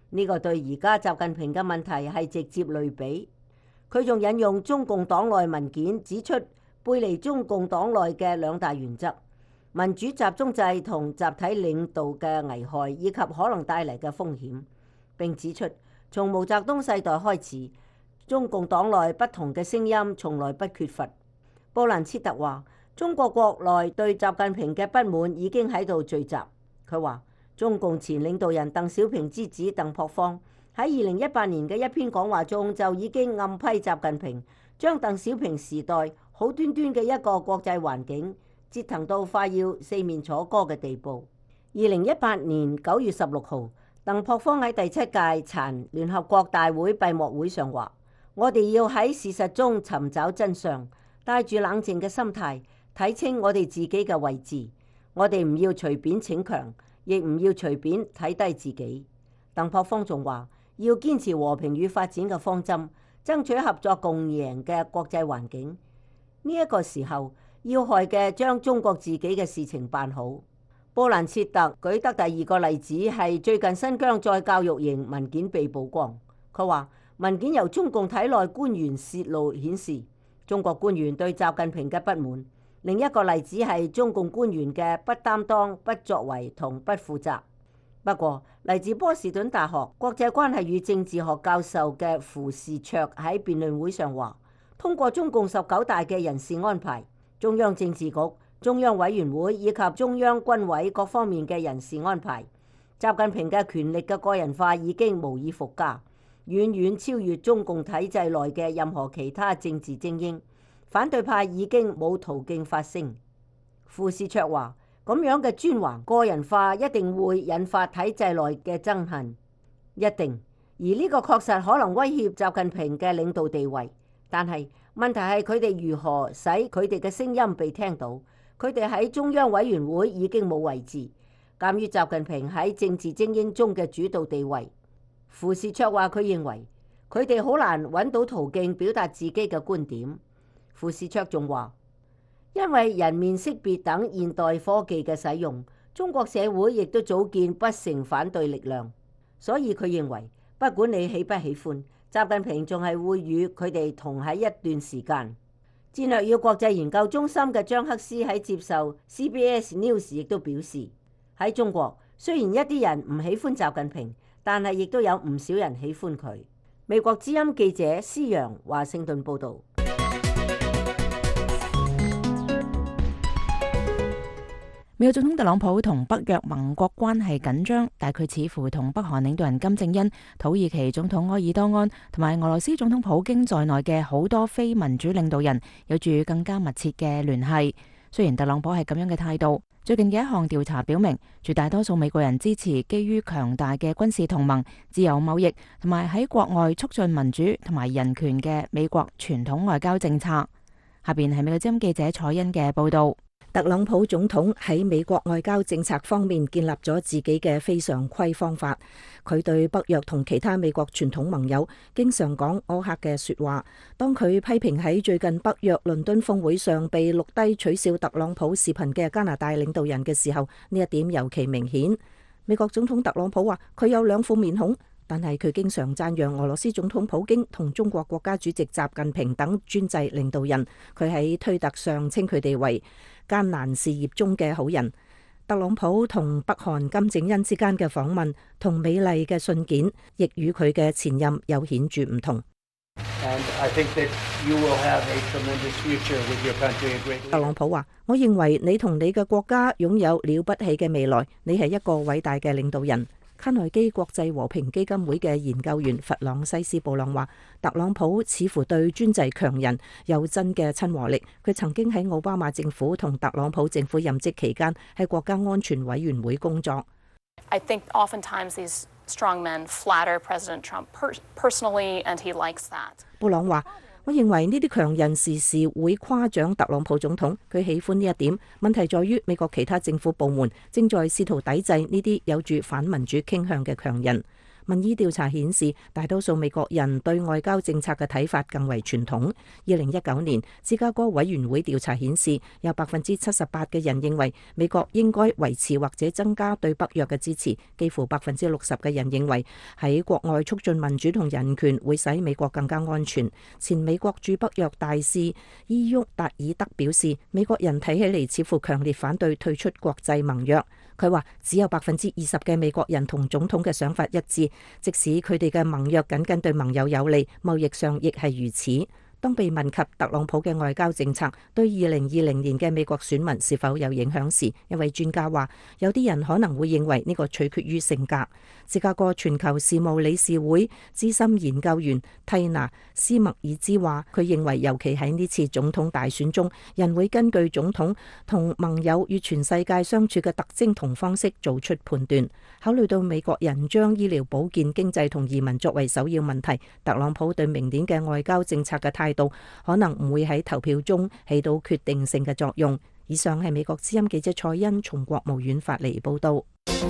呢個對而家習近平嘅問題係直接類比。佢仲引用中共黨內文件，指出背離中共黨內嘅兩大原則：民主集中制同集體領導嘅危害以及可能帶嚟嘅風險。並指出，從毛澤東世代開始，中共黨內不同嘅聲音從來不缺乏。布蘭切特話：中國國內對習近平嘅不滿已經喺度聚集。佢話：中共前領導人鄧小平之子鄧樸方喺二零一八年嘅一篇講話中就已經暗批習近平，將鄧小平時代好端端嘅一個國際環境折騰到快要四面楚歌嘅地步。二零一八年九月十六號，鄧樸方喺第七屆殘聯合國大會閉幕會上話：我哋要喺事實中尋找真相，帶住冷靜嘅心態睇清我哋自己嘅位置。我哋唔要隨便逞強，亦唔要隨便睇低自己。鄧樸方仲話：要堅持和平與發展嘅方針，爭取合作共贏嘅國際環境。呢、這、一個時候，要害嘅將中國自己嘅事情辦好。布蘭切特舉得第二個例子係最近新疆再教育營文件被曝光。佢話文件由中共體內官員泄露顯示，中國官員對習近平嘅不滿。另一個例子係中共官員嘅不擔當、不作為同不負責。不過，嚟自波士頓大學國際關係與政治學教授嘅傅士卓喺辯論會上話，通過中共十九大嘅人事安排，中央政治局、中央委員會以及中央軍委各方面嘅人事安排，習近平嘅權力嘅個人化已經無以復加，遠遠超越中共體制內嘅任何其他政治精英。反對派已經冇途徑發聲。傅士卓話：咁樣嘅專橫個人化一定會引發體制內嘅憎恨，一定。而呢個確實可能威脅習近平嘅領導地位。但係問題係佢哋如何使佢哋嘅聲音被聽到？佢哋喺中央委員會已經冇位置。鑑於習近平喺政治精英中嘅主導地位，傅士卓話佢認為佢哋好難揾到途徑表達自己嘅觀點。傅士卓仲話，因為人面識別等現代科技嘅使用，中國社會亦都組建不成反對力量，所以佢認為不管你喜不喜歡，習近平仲係會與佢哋同喺一段時間。戰略與國際研究中心嘅張克斯喺接受 C B S News 亦都表示，喺中國雖然一啲人唔喜歡習近平，但係亦都有唔少人喜歡佢。美國之音記者施陽華盛頓報導。 美國總統特朗普同北約盟國關係緊張，但佢似乎同北韓領導人金正恩、土耳其總統埃爾多安同埋俄羅斯總統普京在內嘅好多非民主領導人有住更加密切嘅聯繫。雖然特朗普係咁樣嘅態度，最近嘅一項調查表明，絕大多數美國人支持基於強大嘅軍事同盟、自由貿易同埋喺國外促進民主同埋人權嘅美國傳統外交政策。下邊係美國之音記者彩欣嘅報道。 特朗普總統喺美國外交政策方面建立咗自己嘅非常規方法。佢對北約同其他美國傳統盟友經常講苛刻嘅說話。當佢批評喺最近北約倫敦峰會上被錄低取笑特朗普視頻嘅加拿大領導人嘅時候，呢一點尤其明顯。美國總統特朗普話佢有兩副面孔，但係佢經常讚揚俄羅斯總統普京同中國國家主席習近平等專制領導人。佢喺推特上稱佢哋為艱難事業中嘅好人。特朗普同北韓金正恩之間嘅訪問同美麗嘅信件，亦與佢嘅前任有顯著唔同。特朗普話：我認為你同你嘅國家擁有了不起嘅未來，你係一個偉大嘅領導人。卡內基國際和平基金會嘅研究員弗朗西斯布朗話，特朗普似乎對專制強人有真嘅親和力。佢曾經喺奧巴馬政府同特朗普政府任職期間喺國家安全委員會工作。 I think oftentimes these strong men flatter President Trump personally, and he likes that. 布朗話：我認為呢啲強人時時會誇獎特朗普總統，佢喜歡呢一點。問題在於美國其他政府部門正在試圖抵制呢啲有住反民主傾向嘅強人。 民意調查顯示，大多數美國人對外交政策嘅睇法更為傳統。二零一九年芝加哥委員會調查顯示，有百分之七十八嘅人認為美國應該維持或者增加對北約嘅支持，幾乎百分之六十嘅人認為喺國外促進民主同人權會使美國更加安全。前美國駐北約大使伊沃達爾德表示，美國人睇起嚟似乎強烈反對退出國際盟約。佢話只有百分之二十嘅美國人同總統嘅想法一致，即使佢哋嘅盟約僅僅對盟友有利，貿易上亦係如此。當被問及特朗普嘅外交政策對二零二零年嘅美國選民是否有影響時，一位專家話：有啲人可能會認為呢個取決於性格。芝加哥全球事務理事會資深研究員蒂娜斯麥爾茲話：佢認為尤其喺呢次總統大選中，人會根據總統同盟友與全世界相處嘅特徵同方式做出判斷。考慮到美國人將醫療保健、經濟同移民作為首要問題，特朗普對明年嘅外交政策嘅態度可能唔會喺投票中起到決定性嘅作用。以上係美國之音記者蔡欣從國務院發嚟報道。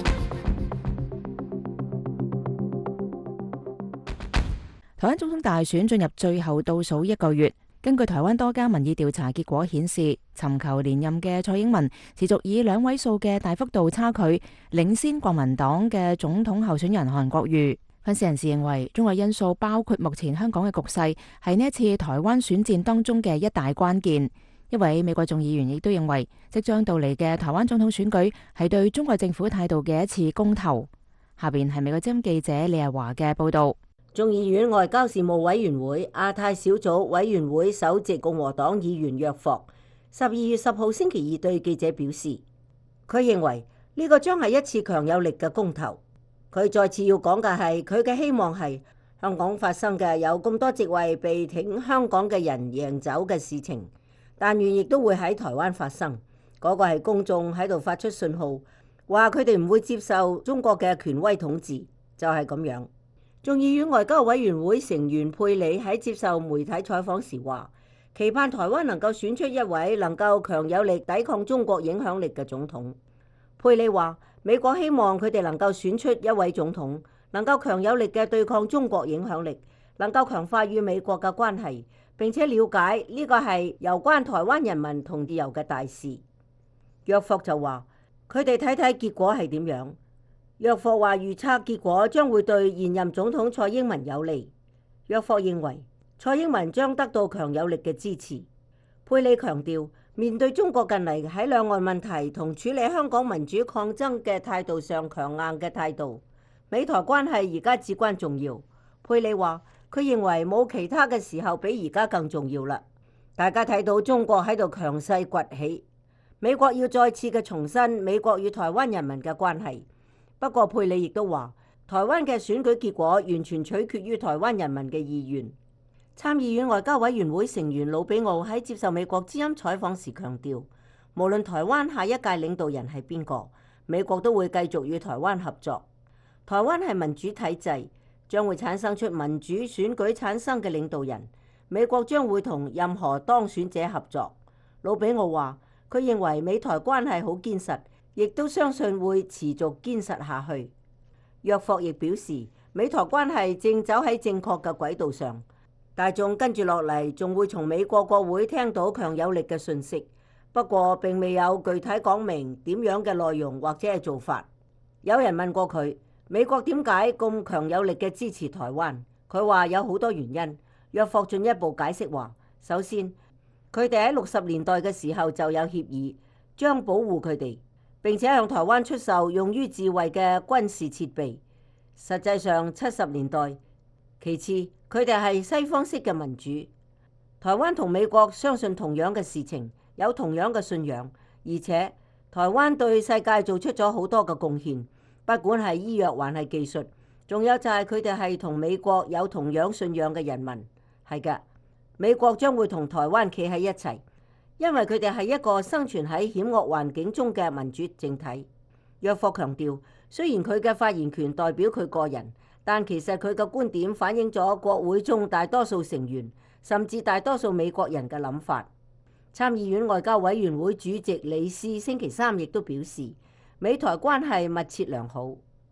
台灣總統大選進入最後倒數一個月，根據台灣多家民意調查結果顯示，尋求連任嘅蔡英文持續以兩位數嘅大幅度差距領先國民黨嘅總統候選人韓國瑜。分析人士認為，中國因素包括目前香港嘅局勢，係呢一次台灣選戰當中嘅一大關鍵。一位美國眾議員亦都認為，即將到嚟嘅台灣總統選舉係對中國政府態度嘅一次公投。下邊係美國之音記者李日華嘅報道。 眾議院外交事務委員會亞太小組委員會首席共和黨議員約霍十二月十號星期二對記者表示，佢認為呢個將係一次強有力嘅公投。佢再次要講嘅係，佢嘅希望係香港發生嘅有咁多席位被挺香港嘅人贏走嘅事情，但願亦都會喺台灣發生。嗰個係公眾喺度發出信號，話佢哋唔會接受中國嘅權威統治，就係咁樣。眾議院外交委員會成員佩里喺接受媒體採訪時話，期盼台灣能夠選出一位能夠強有力抵抗中國影響力嘅總統。佩里話，美國希望佢哋能夠選出一位總統，能夠強有力嘅對抗中國影響力，能夠強化與美國嘅關係，並且了解呢個係攸關台灣人民同自由嘅大事。約霍就話，佢哋睇睇結果係點樣。約霍話預測結果將會對現任總統蔡英文有利。約霍認為蔡英文將得到強有力嘅支持。佩里強調，面對中國近嚟喺兩岸問題同處理香港民主抗爭嘅態度上強硬嘅態度，美台關係而家至關重要。佩里話，佢認為冇其他嘅時候比而家更重要啦。大家睇到中國喺度強勢崛起，美國要再次嘅重申美國與台灣人民嘅關係。不過佩里亦都話，台灣嘅選舉結果完全取決於台灣人民嘅意願。參議院外交委員會成員魯比奧喺接受美國之音採訪時強調，無論台灣下一屆領導人係邊個，美國都會繼續與台灣合作。台灣係民主體制，將會產生出民主選舉產生嘅領導人，美國將會同任何當選者合作。魯比奧話，佢認為美台關係好堅實，亦都相信會持續堅實下去。約霍亦表示，美台關係正走喺正確嘅軌道上，大眾跟住落嚟仲會從美國國會聽到強有力嘅訊息，不過並未有具體講明點樣嘅內容或者係做法。有人問過佢，美國點解咁強有力嘅支持台灣？佢話有好多原因。約霍進一步解釋話，首先佢哋喺六十年代嘅時候就有協議，將保護佢哋，並且向台灣出售用於自衛嘅軍事設備。實際上七十年代，其次佢哋係西方式嘅民主。台灣同美國相信同樣嘅事情，有同樣嘅信仰，而且台灣對世界做出咗好多嘅貢獻，不管係醫藥還係技術，仲有就係佢哋係同美國有同樣信仰嘅人民。係嘅，美國將會同台灣企喺一齊，因為佢哋係一個生存喺險惡環境中嘅民主政體。約霍強調，雖然佢嘅發言權代表佢個人，但其實佢嘅觀點反映咗國會中大多數成員，甚至大多數美國人嘅諗法。參議院外交委員會主席李斯星期三亦都表示，美台關係密切良好。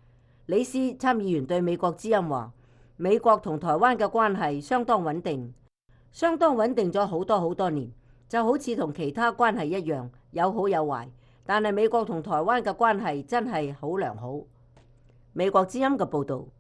李斯參議員對美國之音話：美國同台灣嘅關係相當穩定，相當穩定咗好多好多年，就好似同其他關係一樣，有好有壞。但係美國同台灣嘅關係真係好良好。美國之音嘅報導。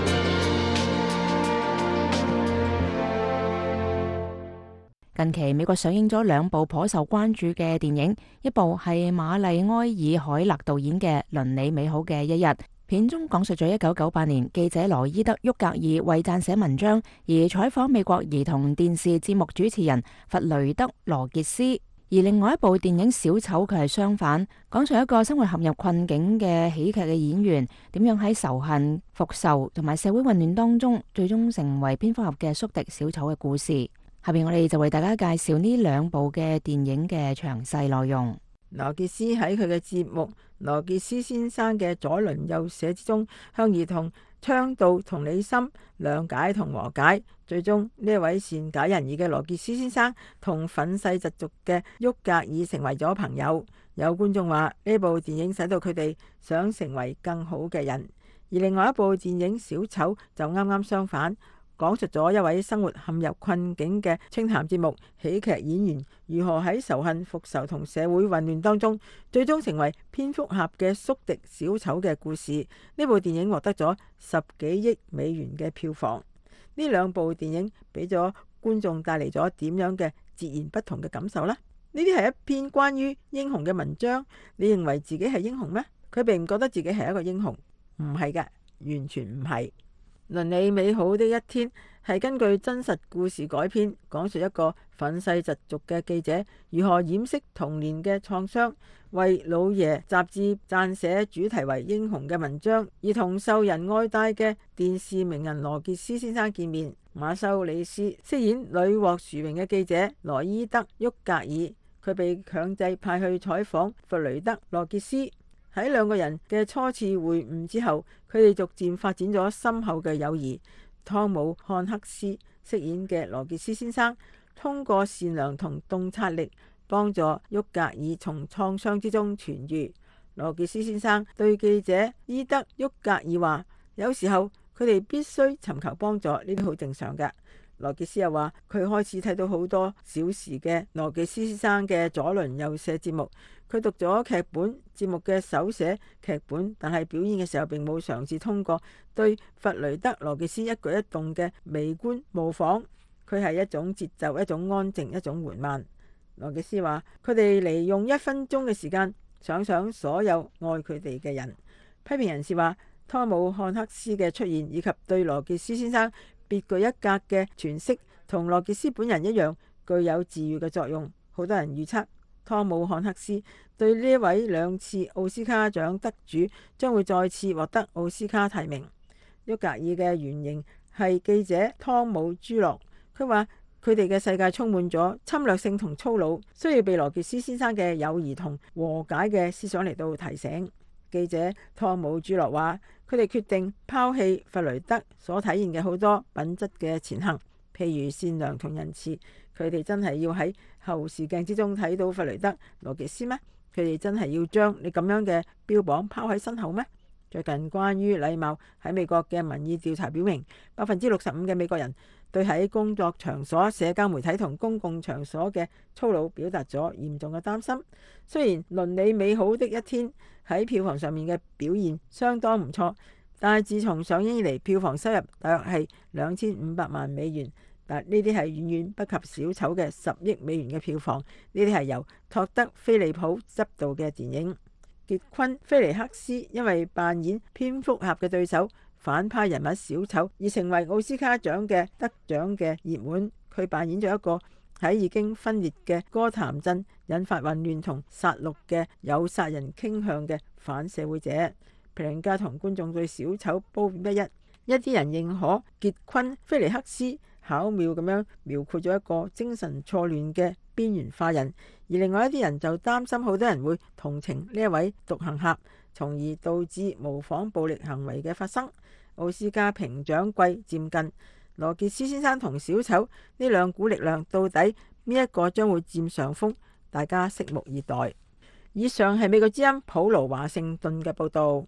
近期美國上映咗兩部頗受關注嘅電影，一部係瑪麗埃爾海勒導演嘅《倫理美好嘅一日》，片中講述咗一九九八年記者羅伊德·沃格爾為撰寫文章而採訪美國兒童電視節目主持人弗雷德·羅傑斯。而另外一部電影《小丑》佢係相反，講述一個生活陷入困境嘅喜劇嘅演員點樣喺仇恨、復仇同埋社會混亂當中，最終成為蝙蝠俠嘅宿敵小丑嘅故事。下邊我哋就為大家介紹呢兩部嘅電影嘅詳細內容。 羅傑斯喺佢嘅節目《羅傑斯先生嘅左鄰右舍》之中，向兒童倡導同理心、諒解同和解。最終呢一位善解人意嘅羅傑斯先生同憤世嫉俗嘅沃格爾成為咗朋友。有觀眾話呢部電影使到佢哋想成為更好嘅人。而另外一部電影《小丑》就啱啱相反，講述咗一位生活陷入困境嘅清談節目喜劇演員如何喺仇恨、復仇同社會混亂當中，最終成為蝙蝠俠嘅宿敵小丑嘅故事。呢部電影獲得咗十幾億美元嘅票房。呢兩部電影俾咗觀眾帶嚟咗點樣嘅截然不同嘅感受呢？呢啲係一篇關於英雄嘅文章，你認為自己係英雄咩？佢並唔覺得自己係一個英雄，唔係㗎，完全唔係。倫理美好的一天係根據真實故事改編，講述一個憤世嫉俗嘅記者如何掩飾童年嘅創傷，為老爺雜誌撰寫主題為英雄嘅文章，而同受人愛戴嘅電視名人羅傑斯先生見面。馬修里斯飾演屢獲殊榮嘅記者羅伊德·沃格爾，佢被強制派去採訪弗雷德·羅傑斯。喺兩個人嘅初次會晤之後，佢哋逐漸發展咗深厚嘅友誼。湯姆·漢克斯飾演嘅羅傑斯先生，通過善良同洞察力幫助沃格爾從創傷之中痊癒。羅傑斯先生對記者伊德·沃格爾話：有時候佢哋必須尋求幫助，呢啲好正常嘅。羅傑斯又話：佢開始睇到好多小時嘅羅傑斯先生嘅左鄰右舍節目。佢讀咗劇本節目嘅手寫劇本，但係表演嘅時候並冇嘗試通過對弗雷德羅傑斯一舉一動嘅微觀模仿。佢係一種節奏，一種安靜，一種緩慢。羅傑斯話：佢哋嚟用一分鐘嘅時間想想所有愛佢哋嘅人。批評人士話：湯姆漢克斯嘅出現以及對羅傑斯先生別具一格嘅詮釋，同羅傑斯本人一樣具有治愈嘅作用。好多人預測湯姆漢克斯對呢位兩次奧斯卡獎得主將會再次獲得奧斯卡提名。沃格爾嘅原型係記者湯姆朱洛，佢話佢哋嘅世界充滿咗侵略性同粗魯，需要被羅傑斯先生嘅友誼同和解嘅思想嚟到提醒。記者湯姆朱洛話：佢哋決定拋棄弗雷德所體現嘅好多品質嘅前行，譬如善良同仁慈。佢哋真係要喺後視鏡之中睇到弗雷德羅傑斯咩？佢哋真係要將你咁樣嘅標榜拋喺身後咩？最近關於禮貌喺美國嘅民意調查表明，百分之六十五嘅美國人對喺工作場所、社交媒體同公共場所嘅粗魯表達咗嚴重嘅擔心。雖然倫理美好的一天喺票房上面嘅表現相當唔錯，但係自從上映以嚟，票房收入大約係兩千五百萬美元。但呢啲係遠遠不及小丑嘅十億美元嘅票房。呢啲係由托德菲利普執導嘅電影。傑昆菲尼克斯因為扮演蝙蝠俠嘅對手反派人物小丑而成為奧斯卡獎嘅得獎嘅熱門。佢扮演咗一個喺已經分裂嘅哥譚鎮引發混亂同殺戮嘅有殺人傾向嘅反社會者。評論家同觀眾對小丑褒貶不一，一啲人認可傑昆菲尼克斯巧妙咁樣描繪咗一個精神錯亂嘅邊緣化人，而另外一啲人就擔心好多人會同情呢一位獨行俠，從而導致模仿暴力行為嘅發生。奧斯卡評獎季漸近，羅傑斯先生同小丑呢兩股力量到底邊一個將會佔上風？大家拭目以待。以上係美國之音普羅華盛頓嘅報導。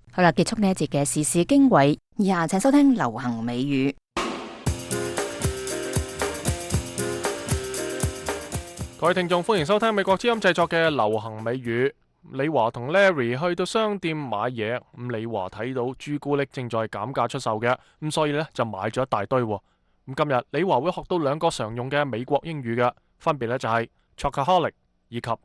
好啦，結束呢一節嘅時事經緯，以下請收聽流行美語。 各位聽眾，歡迎收聽美國之音製作嘅流行美語。李華同 Larry 去到商店買嘢，咁李華睇到朱古力正在減價出售嘅，咁所以呢就買咗一大堆。咁今日李華會學到兩個常用嘅美國英語嘅，分別呢就係 chocoholic 以及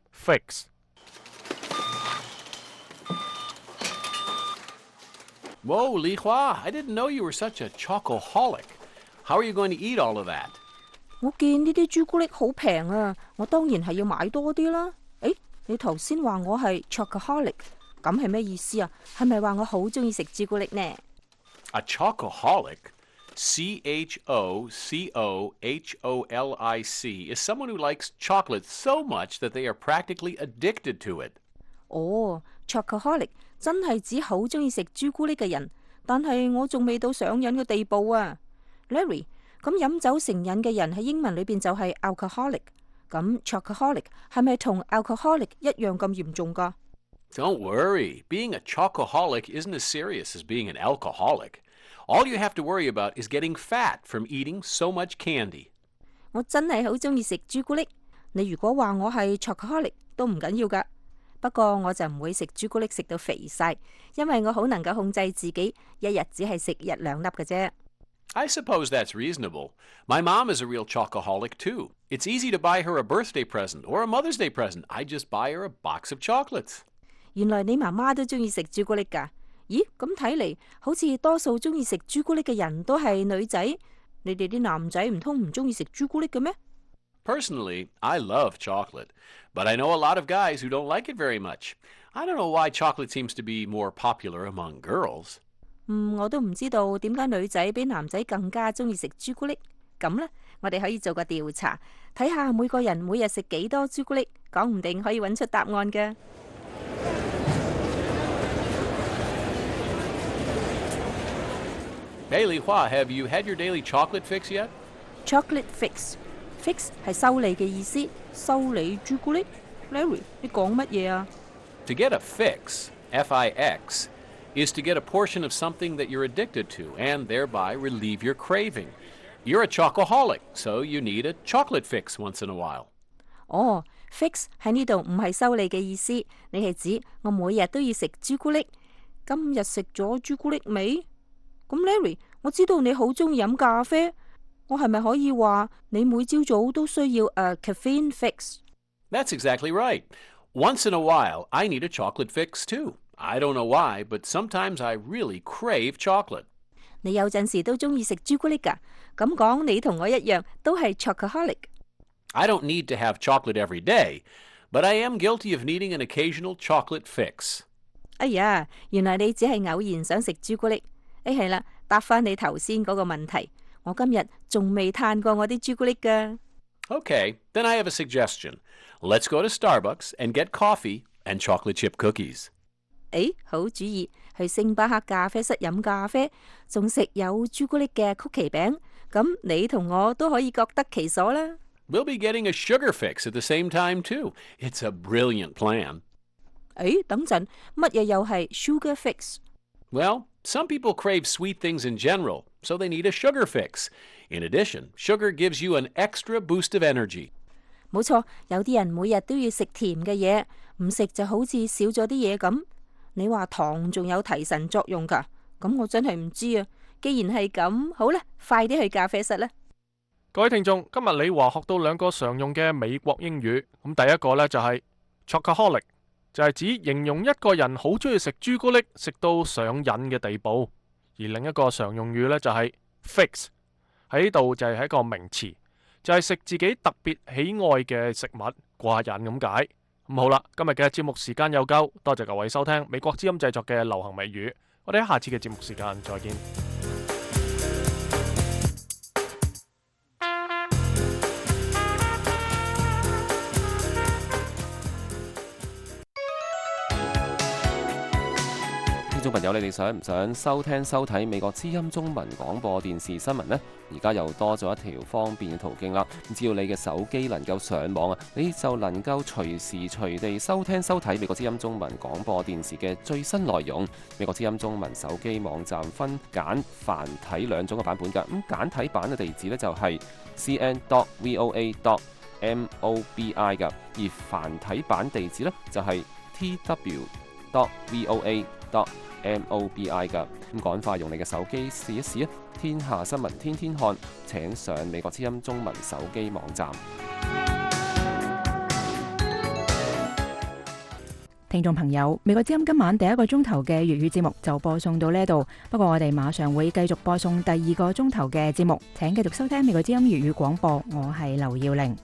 fix。Whoa, Li Hua, I didn't know you were such a chocoholic. How are you going to eat all of that? 我見呢啲朱古力好平啊，我當然係要買多啲啦。誒，你頭先話我係 chocoholic， 咁係咩意思啊？係咪話我好中意食朱古力呢？ A chocoholic, C H O C O H O L I C, is someone who likes chocolate so much that they are practically addicted to it. 哦 chocoholic 真係指好中意食朱古力嘅人，但係我仲未到上癮嘅地步啊。Larry， 咁飲酒成癮嘅人喺英文裏邊就係 alcoholic， 咁 chocoholic 係咪同 alcoholic 一樣咁嚴重噶？ Don't worry, being a chocoholic isn't as serious as being an alcoholic. All you have to worry about is getting fat from eating so much candy. 我真係好中意食朱古力，你如果話我係 chocoholic 都唔緊要噶。不過我就唔會食朱古力食到肥晒，因為我好能夠控制自己，一日只係食一兩粒嘅啫。 I suppose that's reasonable. My mom is a real chocoholic too. It's easy to buy her a birthday present or a Mother's Day present. I just buy her a box of chocolates. 原來你媽媽都中意食朱古力㗎？咦，咁睇嚟好似多數中意食朱古力嘅人都係女仔，你哋啲男仔唔通唔中意食朱古力嘅咩 ？Personally, I love chocolate, but I know a lot of guys who don't like it very much. I don't know why chocolate seems to be more popular among girls. 嗯，我都唔知道點解女仔比男仔更加中意食朱古力。咁呢，我哋可以做個調查，睇下每個人每日食幾多朱古力，講唔定可以揾出答案嘅。 Hey, Li Hua, have you had your daily chocolate fix yet? Chocolate fix.Fix 係修理嘅意思，修理朱古力。Larry， 你講乜嘢啊？ To get a fix, F I X, is to get a portion of something that you're addicted to and thereby relieve your craving. You're a chocoholic, so you need a chocolate fix once in a while. 哦 ，fix 喺呢度唔係修理嘅意思，你係指我每日都要食朱古力。今日食咗朱古力未？咁 Larry， 我知道你好中意飲咖啡。我係咪可以話你每朝早都需要 a caffeine fix? That's exactly right. Once in a while, I need a chocolate fix too. I don't know why, but sometimes I really crave chocolate. 你有陣時都中意食朱古力㗎？咁講，你同我一樣都係 chocoholic. I don't need to have chocolate every day, but I am guilty of needing an occasional chocolate fix. 哎呀，原來你只係偶然想食朱古力。誒係啦，答返你頭先嗰個問題。我今日仲未嘆過我啲朱古力㗎。 Okay, then I have a suggestion. Let's go to Starbucks and get coffee and chocolate chip cookies. 誒，好主意，去星巴克咖啡室飲咖啡，仲食有朱古力嘅曲奇餅。咁你同我都可以各得其所啦。 We'll be getting a sugar fix at the same time too. It's a brilliant plan. 誒，等陣，乜嘢又係 sugar fix？ Well, some people crave sweet things in general, so they need a sugar fix. In addition, sugar gives you an extra boost of energy. 冇錯，有啲人每日都要食甜嘅嘢，唔食就好似少咗啲嘢咁。你話糖仲有提神作用㗎？咁我真係唔知啊。既然係咁，好啦，快啲去咖啡室啦。 各位聽眾，今日李華學到兩個常用嘅美國英語。咁第一個呢，就係 chocoholic， 就係指形容一個人好中意食朱古力，食到上癮嘅地步。而另一個常用語呢，就係 fix， 喺呢度就係一個名詞，就係食自己特別喜愛嘅食物過癮咁解。咁好啦，今日嘅節目時間又夠，多謝各位收聽美國之音製作嘅流行美語。我哋喺下次嘅節目時間再見。 眾朋友，你哋想唔想收聽收睇美國之音中文廣播電視新聞呢？而家又多咗一條方便嘅途徑啦。只要你嘅手機能夠上網啊，你就能夠隨時隨地收聽收睇美國之音中文廣播電視嘅最新內容。美國之音中文手機網站分簡繁體兩種嘅版本㗎。咁簡體版嘅地址呢，就係 c n dot v o a dot m o b i 㗎，而繁體版地址呢，就係 t w dot v o a dot m o b i 㗎。咁趕快用你嘅手機試一試啊！天下新聞天天看，請上美國之音中文手機網站。 聽眾朋友，美國之音今晚第一個鐘頭嘅粵語節目就播送到呢度，不過我哋馬上會繼續播送第二個鐘頭嘅節目，請繼續收聽美國之音粵語廣播，我係劉耀玲。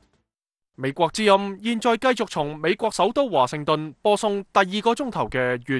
美國之音現在繼續從美國首都華盛頓播送第二個鐘頭嘅粵